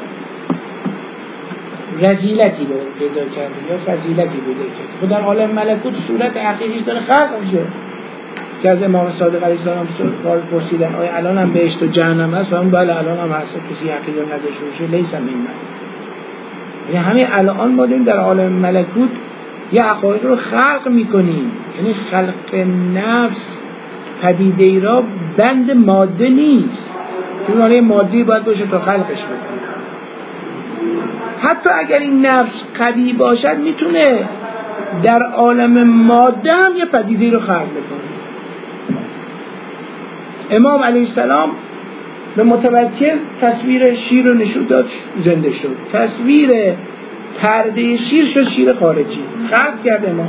رذیلتی رو پیدا کرده یا فضیلتی پیدا کرده، خود در عالم ملکوت صورت حقیقیش داره خلق میشه. که از امام صادق علیه السلام سوال پرسیدن آیا الان هم بهشت و جهنم هست؟ و اون بله الان هم هست، کسی عقیده نداشته باشه لیس من. یعنی همین الان ما داریم در عالم ملکوت یه حقایق رو خلق میکنیم. یعنی خلق نفس پدیده ای را بند ماده نیست، چون حالا مادی باید باشه تا خلقش بکنیم. حتی اگر این نفس قوی باشد میتونه در عالم ماده هم یه پدیده ای رو خلق بکنه. امام علیه السلام به متوکل تصویر شیر رو نشون داد، زنده شد. تصویر پرده شیر شد شیر خارجی، خلق کرد امام.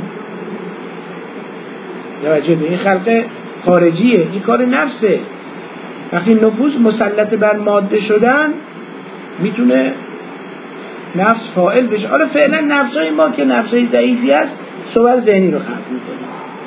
توجه به این خلق خارجیه، این کار نفسه. وقتی نفوس مسلط بر ماده شدن میتونه نفس فاعل بشه. حالا فعلا نفسای ما که نفسای ضعیفی است صور ذهنی رو خلق میکنه،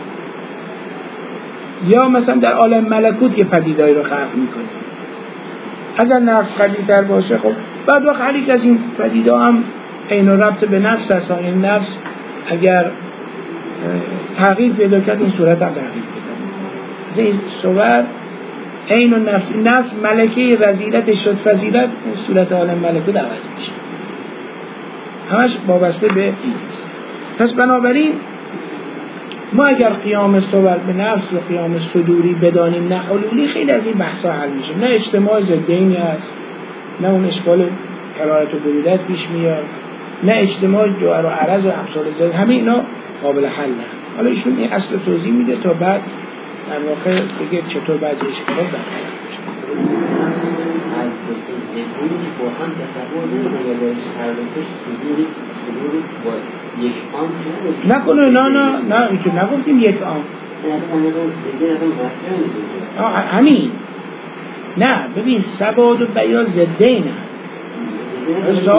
یا مثلا در عالم ملکوت یه پدیده‌ای رو خلق میکنه. اگر نفس قوی‌تر باشه خب بعد وقت هر یک از این پدیده هم عین و ربط به نفس هست. این نفس اگر تغییر پیدا کرد این صورت هم تغییر پیدا میکنه. این صور عین و نفس ملکه رذیلتش شد فضیلت، صورت عالم ملکوت عوض میشه. همش وابسته به این است. پس بنابراین ما اگر قیام صور به نفس و قیام صدوری بدانیم نه حلولی، خیلی از این بحثا حل میشه. نه اجتماع ضدینی هست، نه اون اشکال حرارت و برودت پیش میاد، نه اجتماع جوهر و عرض و امثال ذات، همه اینا قابل حل نه. حالا ایشون این اصل توضیح میده تا بعد در واقع بگه چطور بعضی اشکالات برحل میشه. با هم تصور نمی‌کنه یا درش هر دوش صدوری با یک آن نکنه. نه اینکه نگفتیم یک آن. همین نه ببین سواد و بیاض ضدین هست.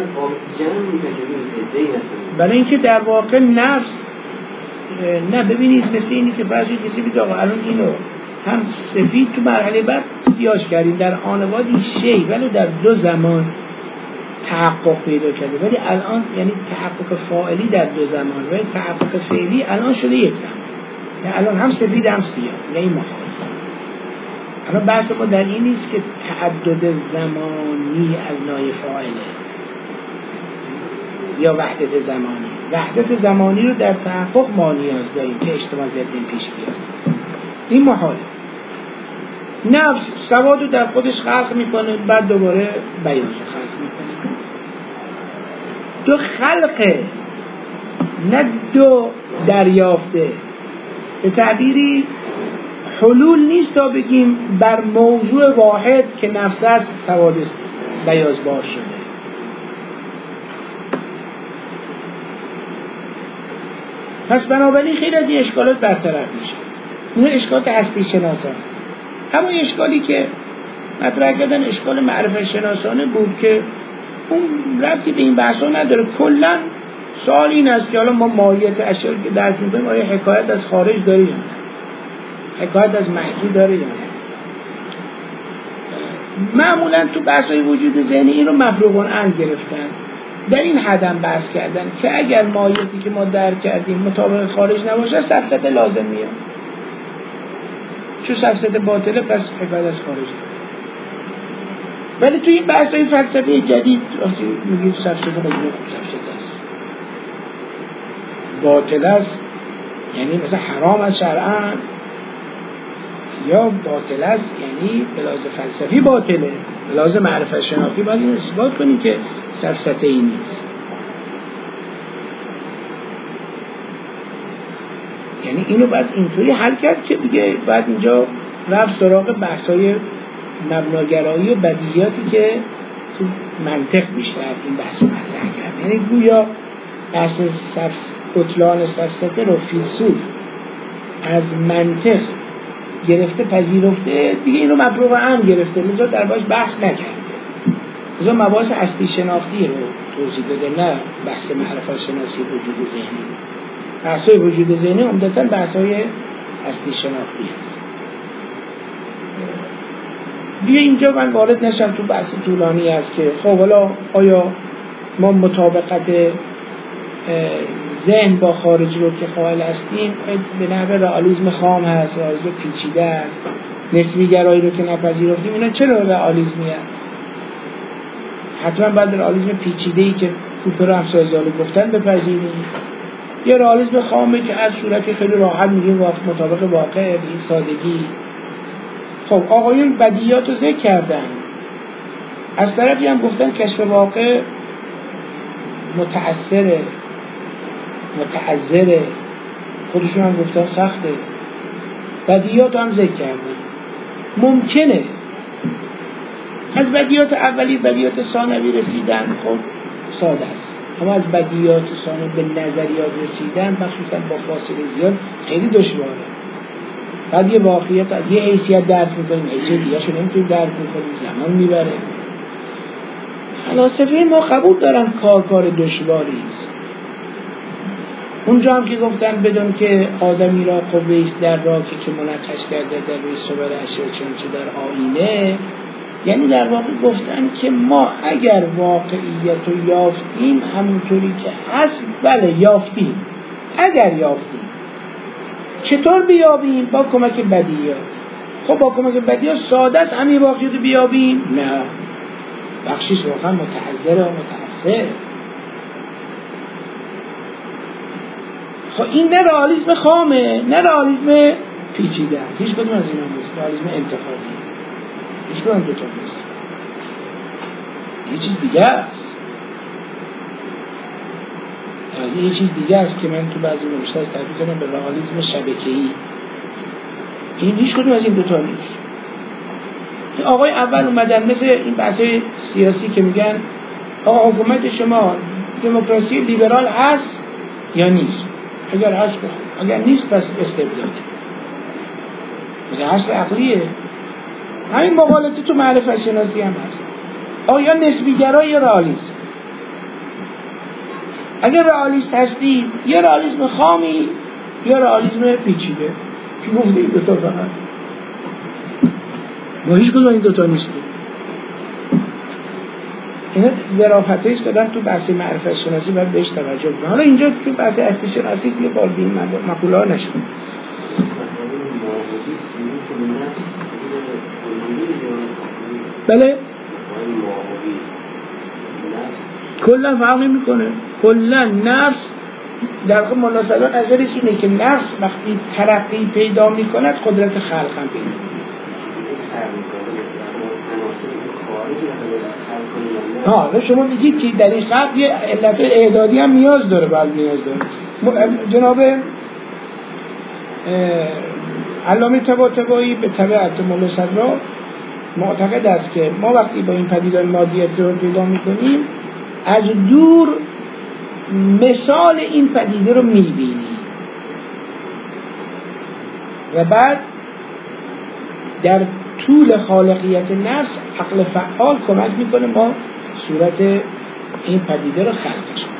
برای اینکه در واقع نفس نه ببینید مثل اینی که بعضی کسی بید آقا الان اینو هم سفید تو مرحله بعد سیاش کردیم در آنوادی شی ولی در دو زمان تحقق پیدا کرده، ولی الان یعنی تحقق فاعلی در دو زمان و تحقق فعلی الان شده یک زمان. یعنی الان هم سفید هم سیاه، یعنی مخالف. الان بحث ما در این نیست که تعدد زمانی از نای فاعله یا وحدت زمانی. وحدت زمانی رو در تحقق ما نیاز داریم که اجتماع ضدین پیش بیاد. این محاله. نفس سواد رو در خودش خلق میکنه، بعد دوباره بیان رو خلق میکنه. دو خلقه، نه دو دریافته. به تعبیری حلول نیست تا بگیم بر موضوع واحد که نفس است سواد بیازبار شده. پس بنابراین خیلی از این اشکالات برطرف میشه. اون اشکالات هستی شناسانه. اما اشکالی که مطرح کردن اشکال معرفت شناسانه بود که اون ربطی به این بحثا نداره. کلا سوال این است که حالا ما ماهیت اشیاء که درک می‌کنیم آیا حکایت از خارج داره یا نه، حکایت از محکی داره یا نه. معمولا تو بحث‌های وجود ذهنی این رو مفروغ عنه گرفتن، در این حدم بحث کردن که اگر ماهیتی که ما درک کردیم مطابق خارج نباشه سفسطه لازم میاد، چون سفسطه باطله پس حکایت از خارج داره. ولی توی این بحث‌های فلسفی جدید وقتی میگیم سفسطه مجموع سفسطه است، باطل است یعنی مثلا حرام از شرعاً، یا باطل است یعنی به لحاظ فلسفی باطله، به لحاظ معرفت شناختی باید این اثبات کنیم که سفسطه ای نیست. یعنی اینو باید اینطوری حل کرد که دیگه باید اینجا رفت سراغ بحث‌های مبناگرایی و بدیهیاتی که تو منطق بیشتر این بحث رو مطرح کرد. یعنی گویا بحث بطلان سفسطه رو فیلسوف از منطق گرفته پذیرفته، دیگه اینو مفروغ عنه گرفته، لذا در باش بحث نکرده، لذا مباحث هستی شناختی رو توضیح بده، نه بحث معرفت شناسی وجود ذهنی. بحث‌های وجود ذهنی عمدتاً بحث‌های هستی شناختی هست. دیگه اینجا من وارد نشم تو بحث طولانی است که خب حالا آیا ما مطابقت ذهن با خارج رو که قائل هستیم به نحو رئالیسم خام هست، رئالیسم پیچیده است، نسبی گرایی رو که نپذیرفتیم، اینا چرا رئالیسمیه؟ حتما باید رئالیسم پیچیده‌ای که کوپر و همسایه‌زاده گفتن بپذیریم، یا رئالیسم خامه که از صورتی خیلی راحت میگیم مطابق واقع به این سادگی. خب آقایون بدیهیات رو ذکر کردن، از طرفی هم گفتن کشف واقع متعثره، متعذره، خودشون هم گفتن سخته، بدیهیات هم ذکر کردن. ممکنه از بدیهیات اولی بدیهیات ثانوی رسیدن خب ساده است، اما از بدیهیات ثانوی به نظریات رسیدن مخصوصا با فاصله زیاد خیلی دشواره. بعد یه واقعیت از یه حیثیت درک میکنیم، حیثیت دیگه شو نمیتونیم درک میکنیم، زمان میبره. فلاسفه ما قبول دارن کار دشواری است. اونجا هم که گفتن بدون که آدمی را قوه است در راکی که منقش کرده در روی صور اشیاء چنانچه در آینه، یعنی در واقع گفتن که ما اگر واقعیت رو یافتیم همونطوری که هست، بله یافتیم، اگر یافتیم چطور بیابیم؟ با کمک بدیهیات. خب با کمک بدیهیات ساده است همین واقعیت رو بیابیم؟ نه، بخشیش واقعا متعذر و متعثر. خب این نه رئالیسم خامه نه رئالیسم پیچیده است، هیچ کدوم از اینا نیست. رئالیسم انتقادی، هیچ کدوم دوتا نیست، یه چیز دیگه است. یه چیز دیگه است که من تو بعضی نوشته از تعبیر کردم به رئالیسم شبکه‌ای. این هیچ کدوم از این دوتا نیست. آقای اول اومدن مثل این بحث‌های سیاسی که میگن آقا حکومت شما دموکراسی لیبرال هست یا نیست؟ اگر هست بخون، اگر نیست پس استبداد. میگه هست عقلیه. همین مقالطه تو معرفت شناسی هم هست. آیا نسبی‌گرا یا رئالیسم؟ اگر رئالیست هستی یا رئالیسم خامی یا رئالیسم پیچیده. کی گفته این دوتا فقط؟ ما هیچ کدوم این دوتا نیستیم. اینا ظرافتش دادن تو بحث معرفت شناسی باید بهش توجه کنیم. حالا اینجا تو بحث هستی شناسی یه بار دیگه مقوله ها نشد. بله کلا فرق نمیکنه. کلا نفس در واقع مولا صدرا نظرش اینه که نفس وقتی ترقی پیدا میکند قدرت خلق هم پیدا میکنه. شما میگید که در این خلق یه علت اعدادی هم نیاز داره. بعد نیاز داره. جناب علامه طباطبایی به تبعت مولا صدرا معتقد است که ما وقتی با این پدیده‌های مادی ارتباط پیدا میکنیم از دور مثال این پدیده رو میبینیم و بعد در طول خالقیت نفس عقل فعال کمک میکنه ما صورت این پدیده رو خلقش کنیم.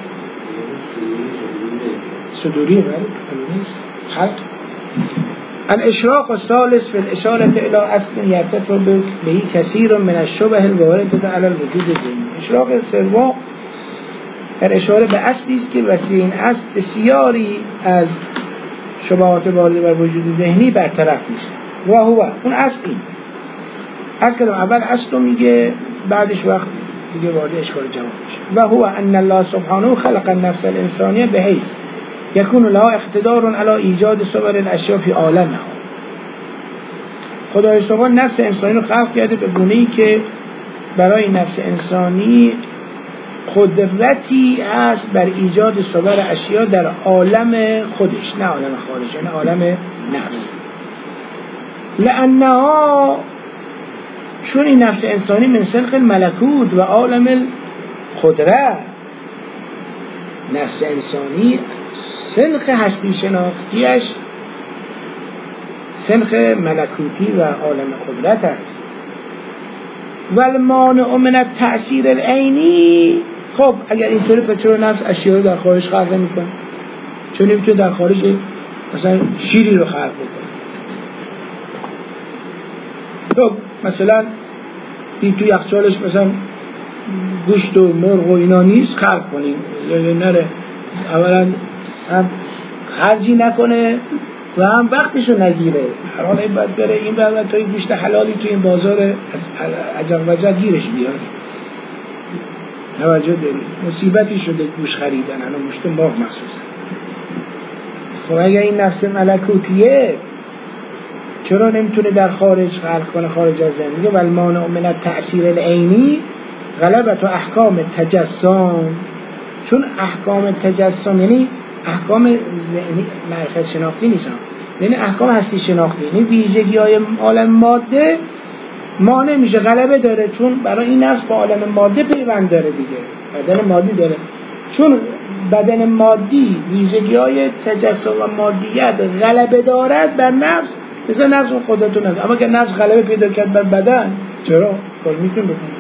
صدوری خلق الاشراق الثالث في الاشاره الى اصل يرتفع به كثير من الشبه الوارده على الوجود الذهني. اشراق سوم در اشاره به اصلی است که وسیله این اصل بسیاری از شبهات وارده بر وجود ذهنی برطرف میشه. و هو اون اصلی اصل که اول اصل رو میگه بعدش وقت دیگه وارد اشکال جواب میشه. و هو ان الله سبحانه خلق النفس الانسانیه بحیث یکون لها اقتدار علی ایجاد صور الاشیاء فی عالمها. خدای سبحان نفس انسانی رو خلق کرده به گونه‌ای که برای نفس انسانی قدرتی است بر ایجاد صور اشیاء در عالم خودش، نه عالم خارج، یعنی عالم نفس. لانها چون این نفس انسانی من سلق الملکوت و عالم القدرت، نفس انسانی سلق هستی شناختیش سلق ملکوتی و عالم قدرت است. والمانع من التأثیر العینی. خب اگر اینطوری پس چرا نفس اشیاء رو در خارج خلق نمی‌کنه؟ چون نمی‌تونه در خارج مثلا شیری رو خلق بکنه؟ خب مثلا این تو یخچالش مثلا گوشت و مرغ و اینا نیست خلق کنیم یا نره، اولا هم خرجی نکنه و هم وقتشو نگیره. هر حال این باید بره این باید تا این گوشت حلالی تو این بازار عجب وجب گیرش بیاد. توجه دارید مصیبتی شده گوش خریدن، الان گوشت مرغ مخصوصا. خب اگر این نفس ملکوتیه چرا نمیتونه در خارج خلق کنه، خارج از ذهن؟ میگه والمانع من التأثیر العینی غلبت و احکام تجسم. چون احکام تجسم یعنی احکام ذهنی معرفت شناختی نیستن، یعنی احکام هستی شناختی، یعنی ویژگی‌های عالم ماده مانع میشه، غلبه داره. چون برای این نفس با عالم ماده پیوند داره دیگه، بدن مادی داره. چون بدن مادی ویژگی‌های تجسم و مادیت غلبه دارد بر نفس، مثلا نفس اون خودتون نداره. اما که نفس غلبه پیدا کرد بر بدن چرا؟ کار میتونه بکنه.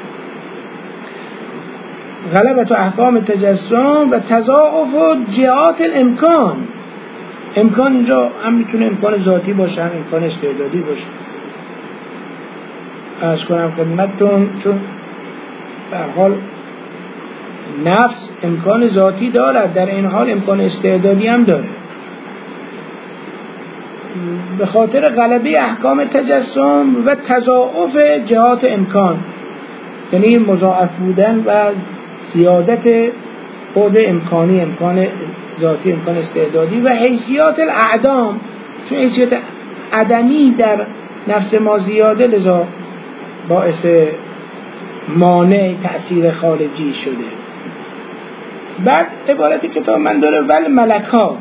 غلبت و احکام تجسم و تضاعف و جهات الامکان. امکان اینجا هم میتونه امکان ذاتی باشه، هم امکان استعدادی باشه. عرض کنم خدمتتون چون به هر حال نفس امکان ذاتی دارد، در این حال امکان استعدادی هم داره. به خاطر غلبه احکام تجسم و تضاعف جهات امکان، یعنی مضاعف بودن و زیادت بعد امکانی، امکان ذاتی، امکان استعدادی و حیثیات الاعدام. چون حیثیت عدمی در نفس ما زیاده، لذا باعث مانع تأثیر خارجی شده. بعد عبارت کتاب من داره ول ملکات.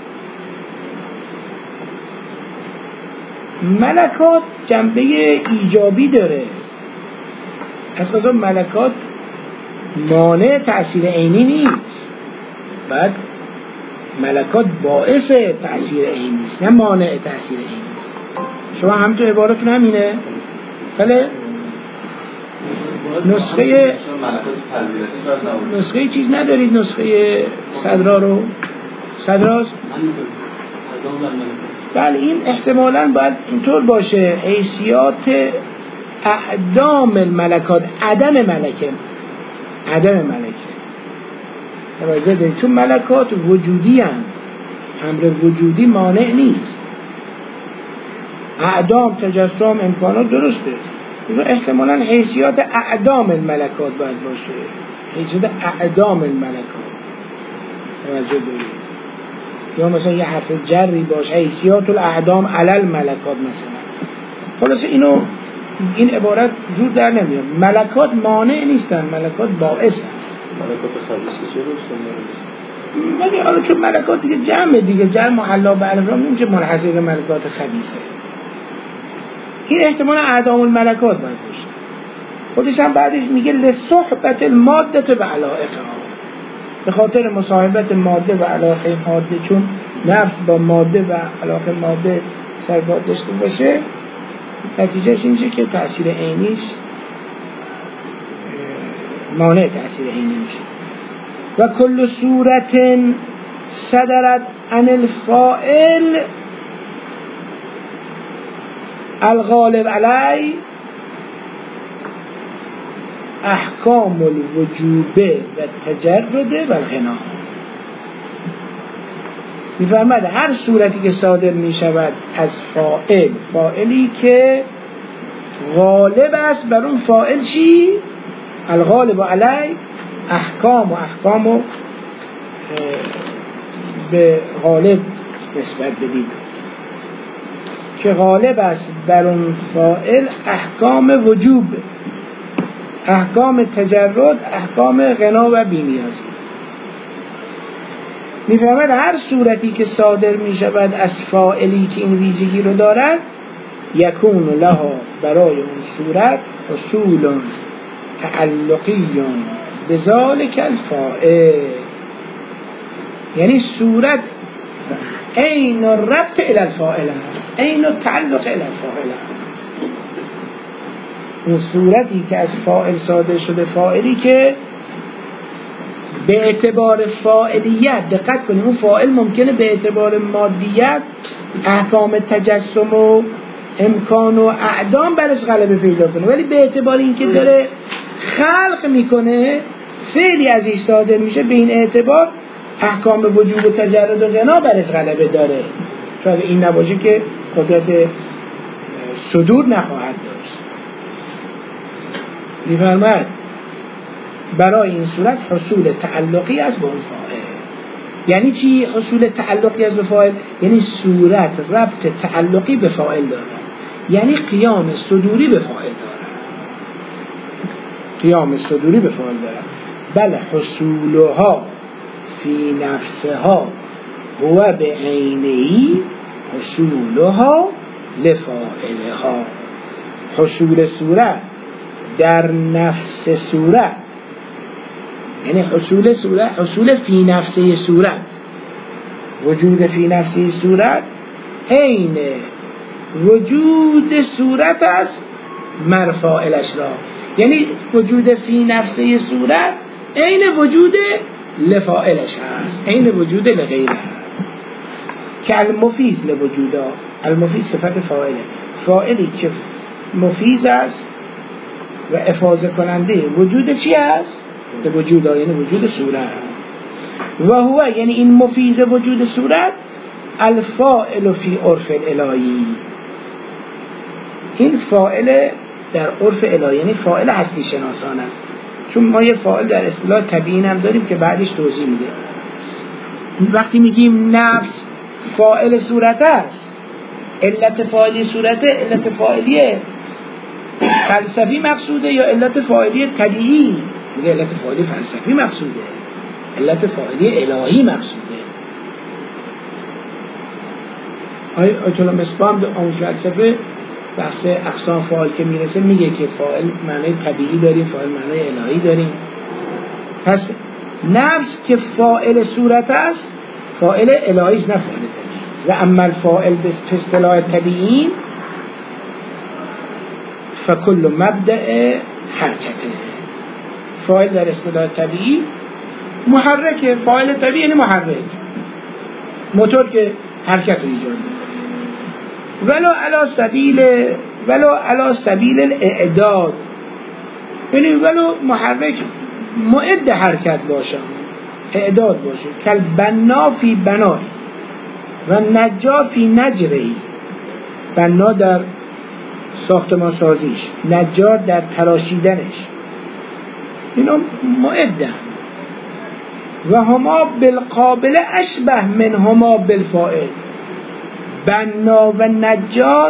ملکات جنبه ایجابی داره. از قضا ملکات مانع تأثیر عینی نیست. بعد ملکات باعث تأثیر عینی است، نه مانع تأثیر عینی است. شما هم تو عبارتون همینه؟ بله؟ نسخه چیز ندارید؟ نسخه صدرا رو؟ صدراست؟ بله این احتمالاً باید اینطور باشه، حیثیات اعدام الملکات، عدم ملکه، عدم ملکه. توجه دارید چون ملکات وجودی هستند، امر وجودی مانع نیست. اعدام، تجسم، امکانات درسته، احتمالاً حیثیات اعدام الملکات باید باشه، حیثیات اعدام الملکات توجه دارید، یا مثلا یه حرف جری باشه حیثیات الاعدام علی الملکات مثلا. خلاصه این عبارت جور در نمیاد. ملکات مانع نیستن، ملکات باعثن. ملکات خبیثه چه ولی حالا چون ملکات دیگه جمع محلا به الفرام نمیشه منحصر به ملکات خبیثه. این احتمال اعدام الملکات باید باشه. خودش هم بعدش میگه لصحبت الماده به علائقها، به خاطر مصاحبت ماده و علاقه ماده، چون نفس با ماده و علاقه ماده سرگاد داشته باشه، نتیجهش این میشه که تأثیر عینیش مانع تأثیر عینی میشه. و کل صورت صدرت عن الفاعل الغالب علی احکام الوجوب و تجرد و الغنا. میفرماد هر صورتی که صادر میشود از فاعلی که غالب است بر اون فاعل چی؟ الغالب علی احکام به غالب نسبت بدید که غالب است بر اون فاعل احکام وجوب، احکام تجرد، احکام غنا و بی‌نیازی. میفهمد هر صورتی که صادر میشود از فاعلی که این ویژگی رو دارد، یکون لها برای اون صورت حصول تعلقی بذالک الفاعل، یعنی صورت عین الربط الی الفاعل است، عین التعلق الی الفاعل است. اون صورتی که از فاعل صادر شده، فاعلی که به اعتبار فاعلیت، دقت کنید اون فاعل ممکنه به اعتبار مادیت احکام تجسم و امکان و اعدام برش غلبه پیدا کنه، ولی به اعتبار اینکه داره خلق میکنه فعلی ازش صادر میشه، به این اعتبار احکام وجوب و تجرد و غنا برش غلبه داره. شاید این نباشه که قدرت صدور نخواهد داشت. میفرماید برای این صورت حصول تعلقی از به اون فاعل. یعنی چی حصول تعلقی از به فاعل؟ یعنی صورت ربط تعلقی به فاعل داره، یعنی قیام صدوری به فاعل داره، قیام صدوری به فاعل داره. بله حصولها فی نفسها هو به عینهی حصولها لفاعلها. حصول صورت در نفس صورت، یعنی حصول صورت، حصول فی نفسه صورت، وجود فی نفسه صورت عین وجود صورت است مرفاعلش را، یعنی وجود فی نفسه صورت عین وجود لفاعلش هست، عین وجود لغیره هست. که المفیز لوجودا، المفیز صفت فاعله، فاعلی که مفیز است و افاضه کننده وجود چی هست؟ وجودا، یعنی وجود صورت. و هو یعنی این مفیز وجود صورت الفاعل فی عرف الالهی، این فاعل در عرف الهی، یعنی فاعل هستی شناسان است. چون ما یه فاعل در اصطلاح طبیعی هم داریم که بعدش توضیح میده. وقتی میگیم نفس فاعل صورت است، علت فاعلی صورته علت فاعلی فلسفی مقصوده یا علت فاعلی طبیعی؟ میگه علت فاعلی فلسفی مقصوده، علت فاعلی الهی مقصوده. آیت الله مصباح به آموزش فلسفه بحث اقسام فاعل که میرسه میگه که فاعل معنی طبیعی داریم، فاعل معنی الهی داریم. پس نفس که فاعل صورت است فاعل الهی است، نه فاعل طبیعی. و اما الفاعل به اصطلاح طبیعی فکل مبدأ حرکته، فاعل در اصطلاح طبیعی محرکه، فاعل طبیعی یعنی محرک، موتور که حرکت رو ایجاد میکنه. ولو علی سبیل الاعداد، یعنی ولو محرک معد حرکت باشه، اعداد باشه، کل بنا فی بنایی و نجا فی نجری، بنا در ساختمان سازیش، نجار در تراشیدنش، اینا معدن. و هما بالقابل اشبه من هما بالفاعل، بنا و نجار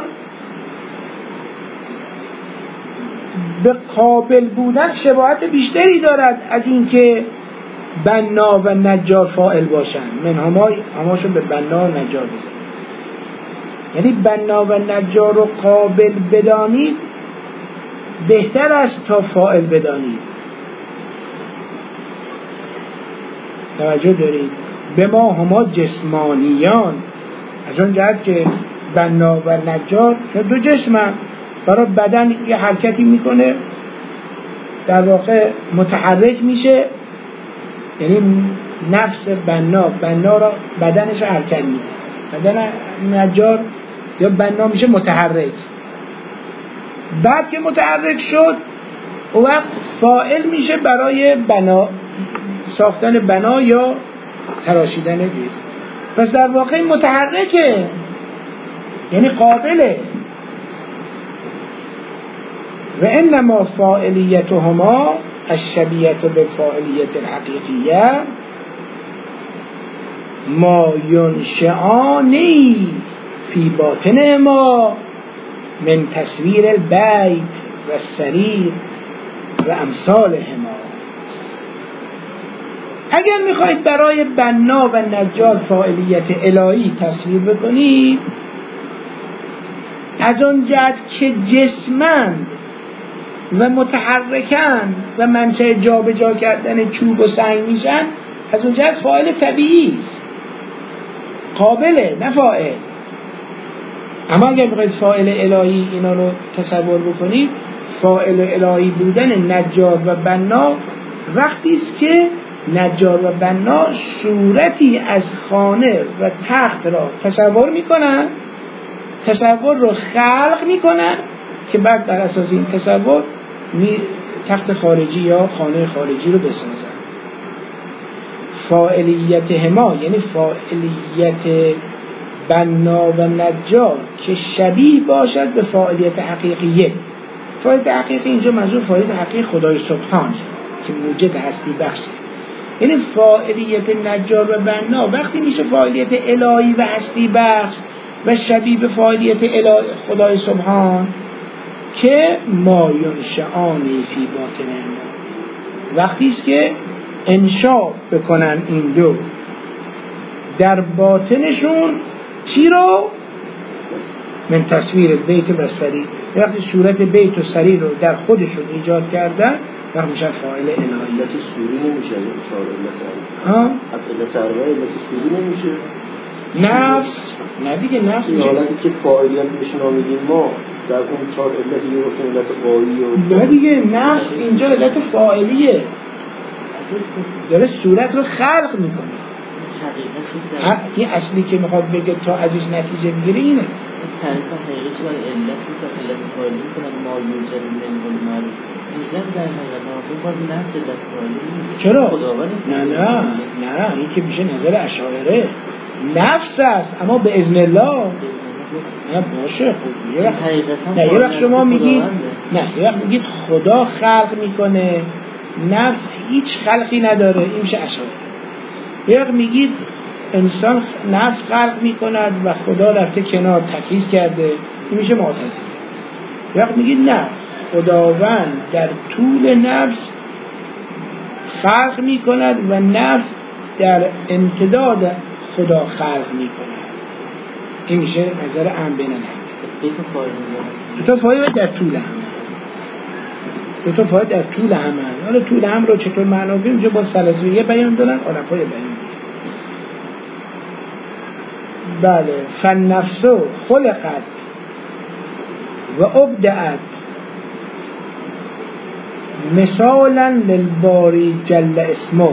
به قابل بودن شباهت بیشتری دارد از اینکه بنا و نجار فاعل باشن. من هماشون به بنا و نجار بزن، یعنی بنا و نجار رو قابل بدانید بهتر است تا فاعل بدانید. توجه دارید؟ به ما هما جسمانیان، از اون جهت که بنا و نجار دو جسمن، برای بدن یه حرکتی میکنه، در واقع متحرک میشه، یعنی نفس بنا را بدنش رو حرکت میده، بدن نجار یا بنا میشه متحرک. بعد که متحرک شد اون وقت فاعل میشه برای بنا، ساختن بنا یا تراشیدن جسم. پس در واقع متحرکه، یعنی قابله. و انما فاعلیتهما الشبیه بالفاعلیت الحقیقیه ما ینشئانی فی باطن ما من تصویر البیت و السریر و امثالهما. اگر میخواید برای بنا و نجار فاعلیت الهی تصویر بکنید، از اون جهت که جسمند و متحرکن و منشأ جا به جا کردن چوب و سنگ میشن، از اون جهت فاعل طبیعی است، قابله، نه فاعل. اما اگر بخواید فاعل الهی اینا رو تصور بکنید، فاعل الهی بودن نجار و بنا وقتی است که نجار و بنا صورتی از خانه و تخت را تصور میکنن، تصور رو خلق میکنن که بعد بر اساس این تصور تخت خارجی یا خانه خارجی رو بسازن. فاعلیت هما یعنی فاعلیت بنا و نجار که شبیه باشد به فاعلیت حقیقیه. فاعلیت حقیقی اینجا منظور فاعلیت حقیقی خدای سبحان که موجب هستی بخشه. یعنی فاعلیت نجار و بنا وقتی میشه فاعلیت الهی و هستی بخش و شبیه به فاعلیت خدای سبحان که ما ینشئانی فی باطن ما، وقتی است که انشاء بکنن این دو در باطنشون چی رو؟ من تصویر بیت و سریر، وقتی صورت بیت و سریر رو در خودشون ایجاد کردن وقتی میشن فاعل الهی. علت سوری نمیشه، فاعل علت از علت اربعه علت سوری نمیشه. نفس نه دیگه، نفس این حالتی که فاعلیت بهش نامیدیم ما در اون چهار علتی که گفتیم علت قایی و نه دیگه، نفس اینجا علت فاعلیه، داره صورت رو خلق میکنه. این اصلی که میخواد بگه تا ازش نتیجه بگیره اینه. تعریف حقیقی چه باید علت میکنه، علت فاعلی میکنه ما یوجد من المعروف علت در حقیقت باز نفس علت فاعلی. چرا؟ نه این که میشه نظر اشاعره، نفس است اما به اذن الله. نه باشه خوب، یه وقت شما میگید نه، یه وقت میگید خدا خلق میکنه، نفس هیچ خلقی نداره، این میشه اشاعره. یه وقت میگید انسان نفس خلق میکند و خدا رفته کنار تفیض کرده، این میشه معتزله. یه وقت میگید نه، خداوند در طول نفس خلق میکند و نفس در امتداد خدا خلق میکند، این میشه نظر عام بین الحق. دو تا فایده در طول هم، حالا طول هم رو چطور معنا کنیم اینجا باز فلسفیه بیان دارن، عرفای بیان دارن. بله، فالنفس خلقت و ابدعت مثالا للباری جل اسمه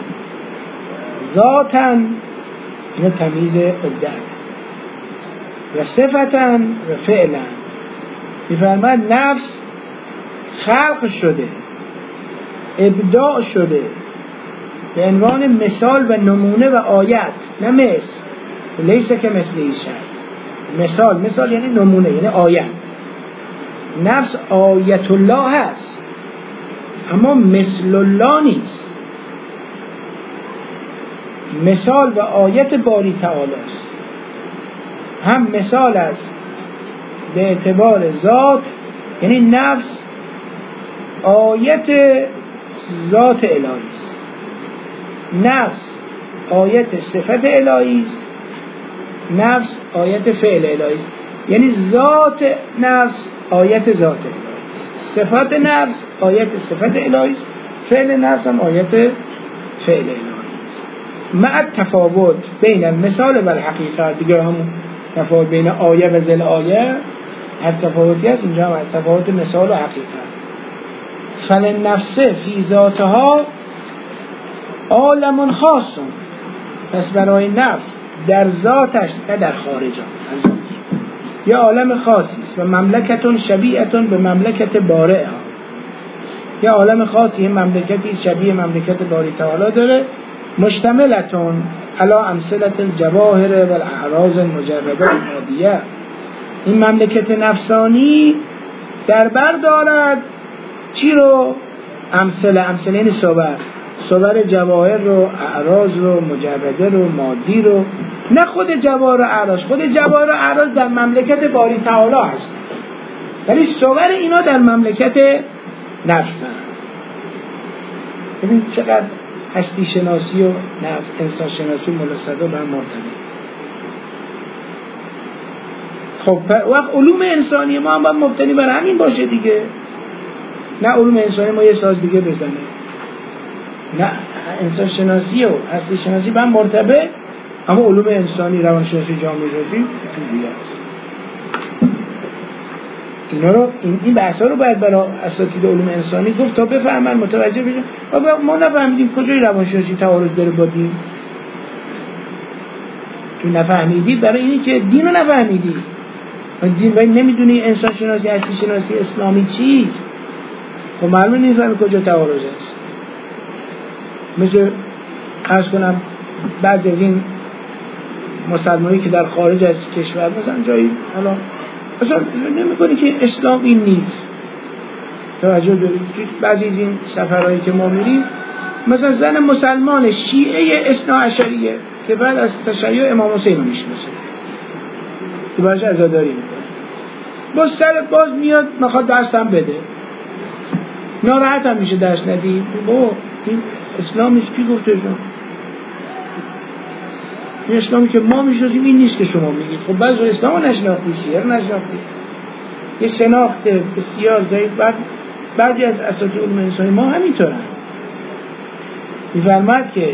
ذاتا، اینه تمیز ابدعت، و صفتا و فعلا. میفرماید نفس خلق شده، ابداع شده به عنوان مثال و نمونه و آیت، نه مثل، لیس که مثل این شی، مثال یعنی نمونه، یعنی آیت. نفس آیت الله هست اما مثل الله نیست. مثال و آیت باری تعالی است. هم مثال است به اعتبار ذات، یعنی نفس آیت ذات الهی است، نفس آیت صفت الهی است، نفس آیت فعل الهی است. یعنی ذات نفس آیت ذات الهی است، صفت نفس آیت صفت الهی است، فعل نفس هم آیت فعل الهی است. مع تفاوت بین المثال و الحقیقت. دیگه همون تفاوت بین آیه و ذل آیه هر تفاوتی هست، اینجا هم از تفاوت مثال و حقیقت. فلنفس فی ذاتها عالم خاص، پس برای نفس در ذاتش نه در خارج آن یا عالم خاصی است و مملکتون شبیهتون به مملکت بارئها، یا عالم خاصی مملکتی شبیه مملکت باری تعالی داره. مشتملتون علی امثلة الجواهر و الاعراض المجرده المادیه. این مملکت نفسانی در بر دارد چی رو؟ امثله یعنی صور جواهر رو، اعراض رو، مجرده رو، مادی رو. نه خود جواهر و اعراض، خود جواهر و اعراض در مملکت باری تعالی هست، ولی صور اینا در مملکت نفس هست. ببین چقدر هستی شناسی و نفس انسان شناسی ملاسده بر مرتبط. خب وقت علوم انسانی ما هم باید مبتنی بر همین باشه دیگه. نه علوم انسانی ما یه ساز دیگه بزنه، نه انسان شناسی و هستی شناسی با هم مرتبط، اما علوم انسانی، روانشناسی، جامعه شناسی دیگه است. اینا رو این بحثا رو باید برای اساتید علوم انسانی گفت تا بفهمن، متوجه بشن. ما نفهمیدیم کجای روانشناسی تعارض داره با دین. تو نفهمیدید برای اینی که دین رو نفهمیدی. دین باید نمیدونی انسان شناسی، هستی شناسی اسلامی چیست. خب معلومه نمیفهمی کجا تعارض است. مثل عرض کنم بعضی از این مسلمانی که در خارج از کشور مثلا جایی حالا مثلا نمی‌کنی که اسلام این نیست. توجه دارید بعضی از این سفرهایی که ما میریم مثلا زن مسلمان شیعه اثناعشریه که بعد از تشیع امام حسین رو میشناسه که باشه عزاداری میکنه، با سر باز میاد میخواد دست هم بده، ناراحت هم میشه دست ندی. با این اسلام نیست. کی گفته شما؟ این اسلامی که ما میشناسیم این نیست که شما میگید. خب بعضی اسلام رو نشناختی، شیعه رو نشناختی، یه شناخت بسیار ضعیف. بعضی از اساتید علوم انسانی ما همینطورن. میفرماد که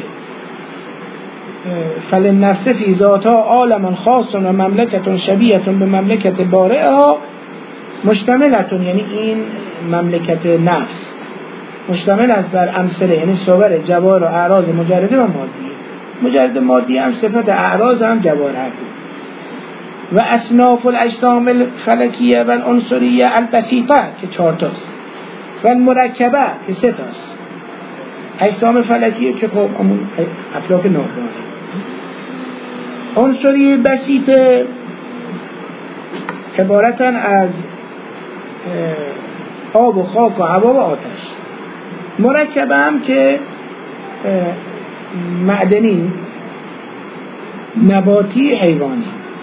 فلنفس فی ذاتها عالم خاص و مملکتون شبیهتون به مملکت بارئها مشتملتون، یعنی این مملکت نفس مشتمل است بر امثله، یعنی صور جواهر و اعراض مجرده و مادیه. مجرد مادی هم صفت، اعراض هم جواهر هر دو. و اصناف الاجسام الفلکیه و العنصریه البسیطه که 4 تاست و المرکبه که 3 تاست. اجسام فلکیه که خب همون افلاک ناردانه، عنصری بسیطه عبارتن از آب و خاک و هوا و آتش، مرکبه هم که معدنی، نباتی، حیوانی.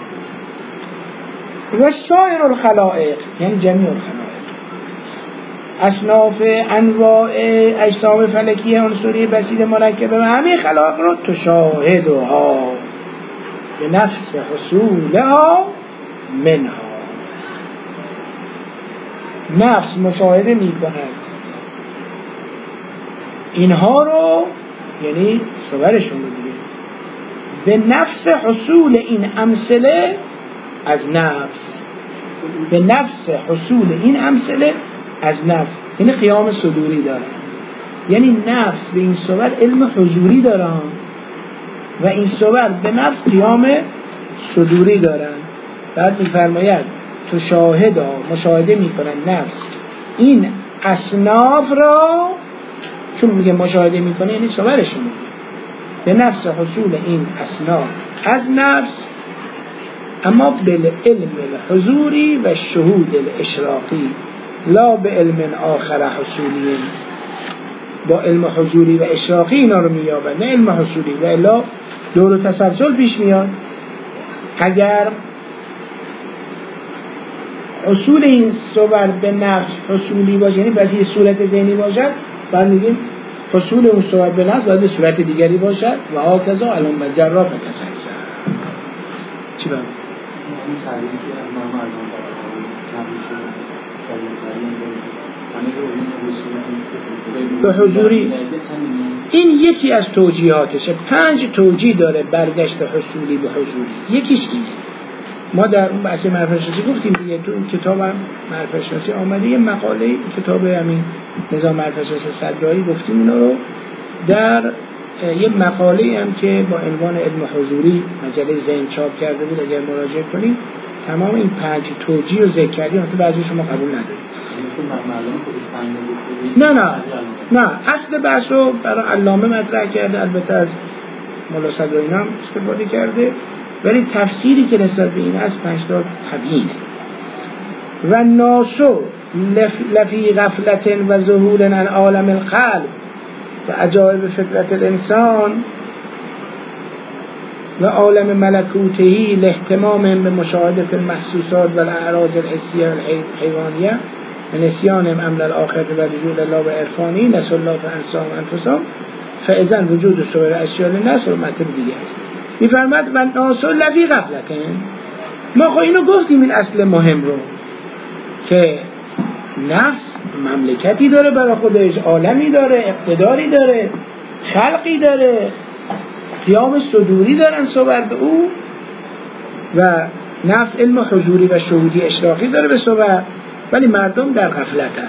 و سایر الخلائق یعنی جمیع الخلائق، اصناف انواع اجسام فلکی عنصری بسیط مرکبه و همه خلائق رو تشاهدها به نفس حصولها منها، نفس مشاهده می کند اینها رو، یعنی صورشون رو دیگه، به نفس حصول این امثله از نفس، به نفس حصول این امثله از نفس، یعنی قیام صدوری دارن. یعنی نفس به این صور علم حضوری دارن و این صور به نفس قیام صدوری دارن. بعد میفرماید تشاهد ها مشاهده میکنن نفس این اصناف را، چون میگه مشاهده میکنه یعنی صورشون میگه، به نفس حصول این اصناف از نفس اما بالعلم الحضوری و شهود الاشراقی لا به علم آخر حصولی. با علم حضوری و اشراقی اینا رو مییابد، نه علم حصولی، و الا دور و تسلسل پیش میاد. اگر حصول این صور به نفس حصولی باشه، یعنی بچه صورت ذهنی باشد، بعد میگیم حصول اون صور به نفس باید صورت دیگری باشد و آکذا علم مجرا فتسلسل. چی باید؟ این سریعی که ما مردم به حضوری، این یکی از توجیهاتشه. 5 توجیه داره برگشت حصولی به حضوری. یکیش اینه، ما در اون بحث معرفت شناسی گفتیم دیگه، تو اون کتاب هم معرفت شناسی آمده یه مقاله، کتاب همین نظام معرفت شناسی صدرایی گفتیم اونا رو، در یه مقاله هم که با عنوان علم حضوری مجله ذهن چاپ کرده بود، اگر مراجعه کنیم تمام این 5 توجیه رو ذکر کردیم. تو بعضی شما قبول ندارید. نه اصل بحث رو برای علامه مطرح کرده، البته از مولا صدرایی هم استفاده کرده، ولی تفسیری که نسبت به این از 5 تا تبیینه. و ناسو لفی غفلت و ظهور عن عالم القلب و عجایب فطرت الانسان و عالم ملکوتهی لاهتمام به مشاهدت المحسوسات و الاعراض الحسیه الحیوانیه و نسیانهم امر الاخرة و رجوع الله و عرفانی نسوا الله فانساهم انفسهم فاذا وجود صور اشیاء الناس و مطلب دیگه است. میفرماد و ناسو لفی غفلت. ما خب اینو گفتیم، این اصل مهم رو، که نفس مملکتی داره برای خودش، عالمی داره، اقتداری داره، خلقی داره، قیام صدوری دارن صحبت به او، و نفس علم حضوری و شهودی اشراقی داره به صحبت، ولی مردم در غفلت هست،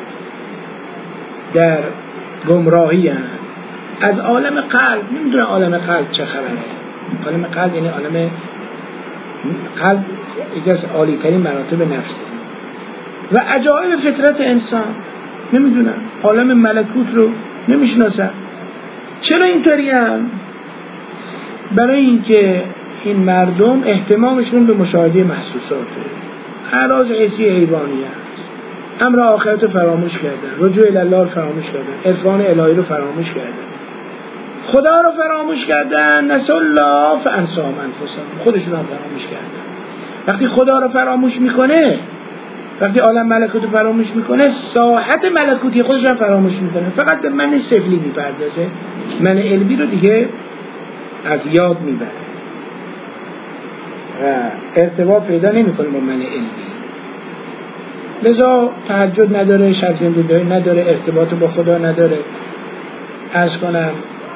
در گمراهی هست. از عالم قلب نمیدونه عالم قلب چه خبره. عالم قلب یعنی عالم قلب یکی از عالی ترین مراتب نفسه. و عجایب فطرت انسان نمیدونن، عالم ملکوت رو نمیشناسن. چرا اینطوری هم؟ برای اینکه این مردم اهتمامشون به مشاهده محسوساته، اعراض حسی حیوانی هست، امر آخرت رو فراموش کردن، رجوع الله رو فراموش کردن، عرفان الهی رو فراموش کردن، خدا رو فراموش کردن، نسوا الله فانساهم انفسهم، خودشون رو فراموش کردن. وقتی خدا رو فراموش میکنه، وقتی عالم ملکوت رو فراموش میکنه، ساحت ملکوتی خودش رو فراموش میکنه، فقط به من سفلی میپردازه، من علمی رو دیگه از یاد میبره و ارتباط پیدا نمیکنه با من علمی. لذا تهجد نداره، شب زنده نداره، ارتباط با خدا نداره، عرض کنم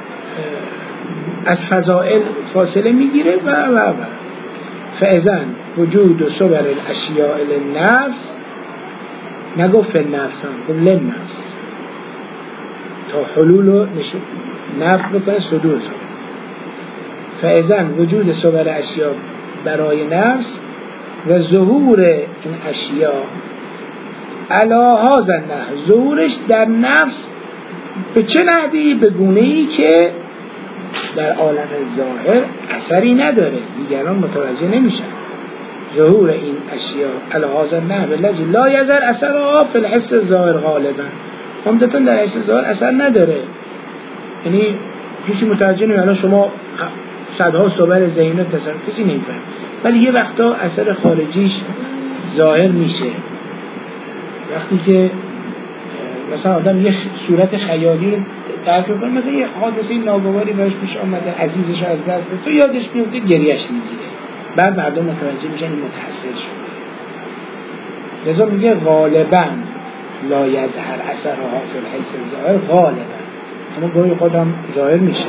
از فضائل فاصله میگیره و فاذن وجود و صور الاشیاء للنفس، نگفت النفس هم گفت للنفس تا حلول رو نفس بکنه صدور شد. فاذن وجود صور اشیاء برای نفس و ظهور این اشیاء علی هذا النحو، ظهورش در نفس به چه نحوی؟ به گونه‌ای که در عالم ظاهر اثری نداره، دیگران متوجه نمیشن. ظهور این اشیاء علی هذا النحو الذی لا یظهر اثرها فی الحس الظاهر غالبا، عمدتاً در حس ظاهر اثر نداره، یعنی کسی متوجه نمیشه. الان شما صدها صور ذهنی تصور کسی نمیفهمه، ولی یه وقتا اثر خارجیش ظاهر میشه. وقتی که مثلا آدم یه صورت خیالی رو درک کنه، مثلا یه حادثه ناگواری براش پیش آمده، عزیزش از دست داد، تو یادش میفته، گریهش میگیره، بعد مردم متوجه میشن این متأثر شده. لذا میگه غالبا لا یظهر اثرها فی الحس الظاهر، غالبا اما گاهی خودم ظاهر میشه.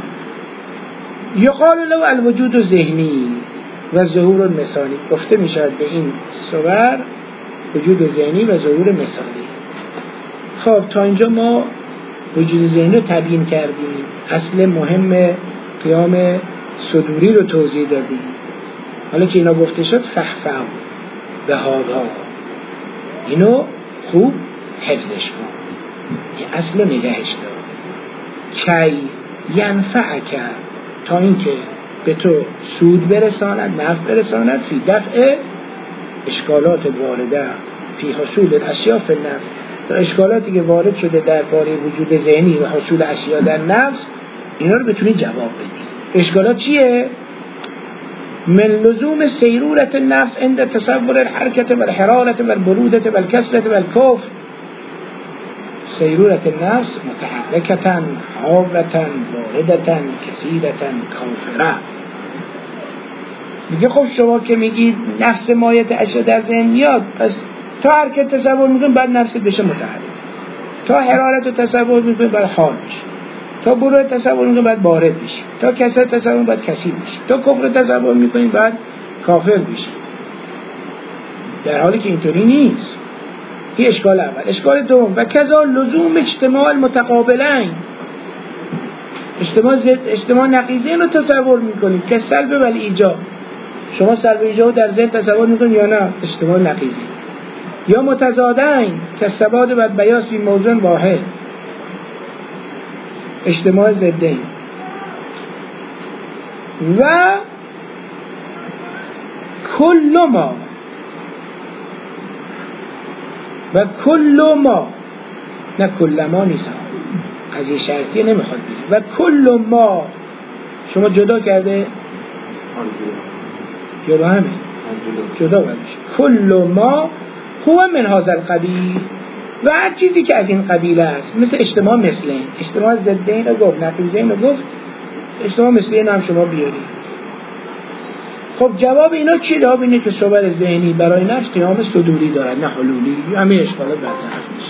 یقال له الوجود ذهنی و ظهور المثالی، گفته میشد به این صور وجود ذهنی و ظهور مثالی. خب تا اینجا ما وجود ذهنی رو تبیین کردیم، اصل مهم قیام صدوری رو توضیح دادیم. حالا که اینا گفته شد، فهم به هادا، اینو خوب حفظش کن، این اصل رو نگهش دار. کی ینفعک، تا اینکه به تو سود برساند، نفع برساند، فی دفع اشکالات وارده فی حصول الاشیاء فی النفس، تا اشکالاتی که وارد شده درباره وجود ذهنی و حصول اشیاء در نفس اینا رو بتونی جواب بدی. اشکالات چیه؟ من لزوم سیرورت النفس عند تصور الحرکت و الحرارت و البرودت و الکسرت و الکفر. سیرورت النفس متحرکتا حارتا باردتا کثیرتا کافره. میگه خب شما که میگید نفس مایت اشیاء در ذهن میاد، پس تا حرکت تصور میکنید بعد نفس بشه متحرک، تا حرارت رو تصور میکنید بعد حار بشه، تا برود تصور میکنید بعد بارد بشه، تا کسرت تصور میکنید بعد کثیر بشه، تا کفر تصور میکنید بعد کافر بشه. در حالی که اینطوری نیست. این اشکال اول. اشکال دوم و کذا لزوم اجتماع المتقابلین، اجتماع نقیضین رو تصور میکنید که سلب و ایجاب. شما سلب و ایجاب در ذهن تصور میکنید یا نه؟ اجتماع نقیضین. یا متضادین که ثبات و بیاس فی موضوع واحد، اجتماع ضدین. و کل ما نه کل ما نیست، از این شرطیه نمیخواد بگه. و کل ما شما جدا کرده جدا همه جدا باید بشه. کل ما هو من هذا القبیل، و هر چیزی که از این قبیل است، مثل اجتماع مثلین، اجتماع ضدین رو گفت، نقیضین رو گفت، اجتماع مثلین هم شما بیارید. خب جواب اینا چی؟ جواب اینه که صور ذهنی برای نفس قیام صدوری دارد نه حلولی. همه اشکالات برطرف میشه.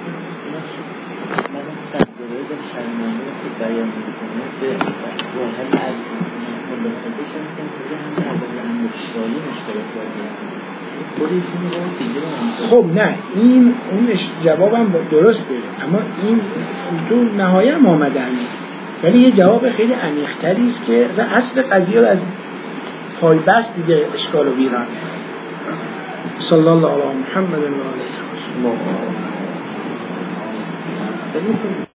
خب نه این اون جوابم درسته، اما این تو نهایت هم آمده همین، ولی یه جواب خیلی عمیق‌تری است که اصل قضیه رو از پای بست دیگه اشکال و ویران. صلی الله علی محمد و آله و صحبه.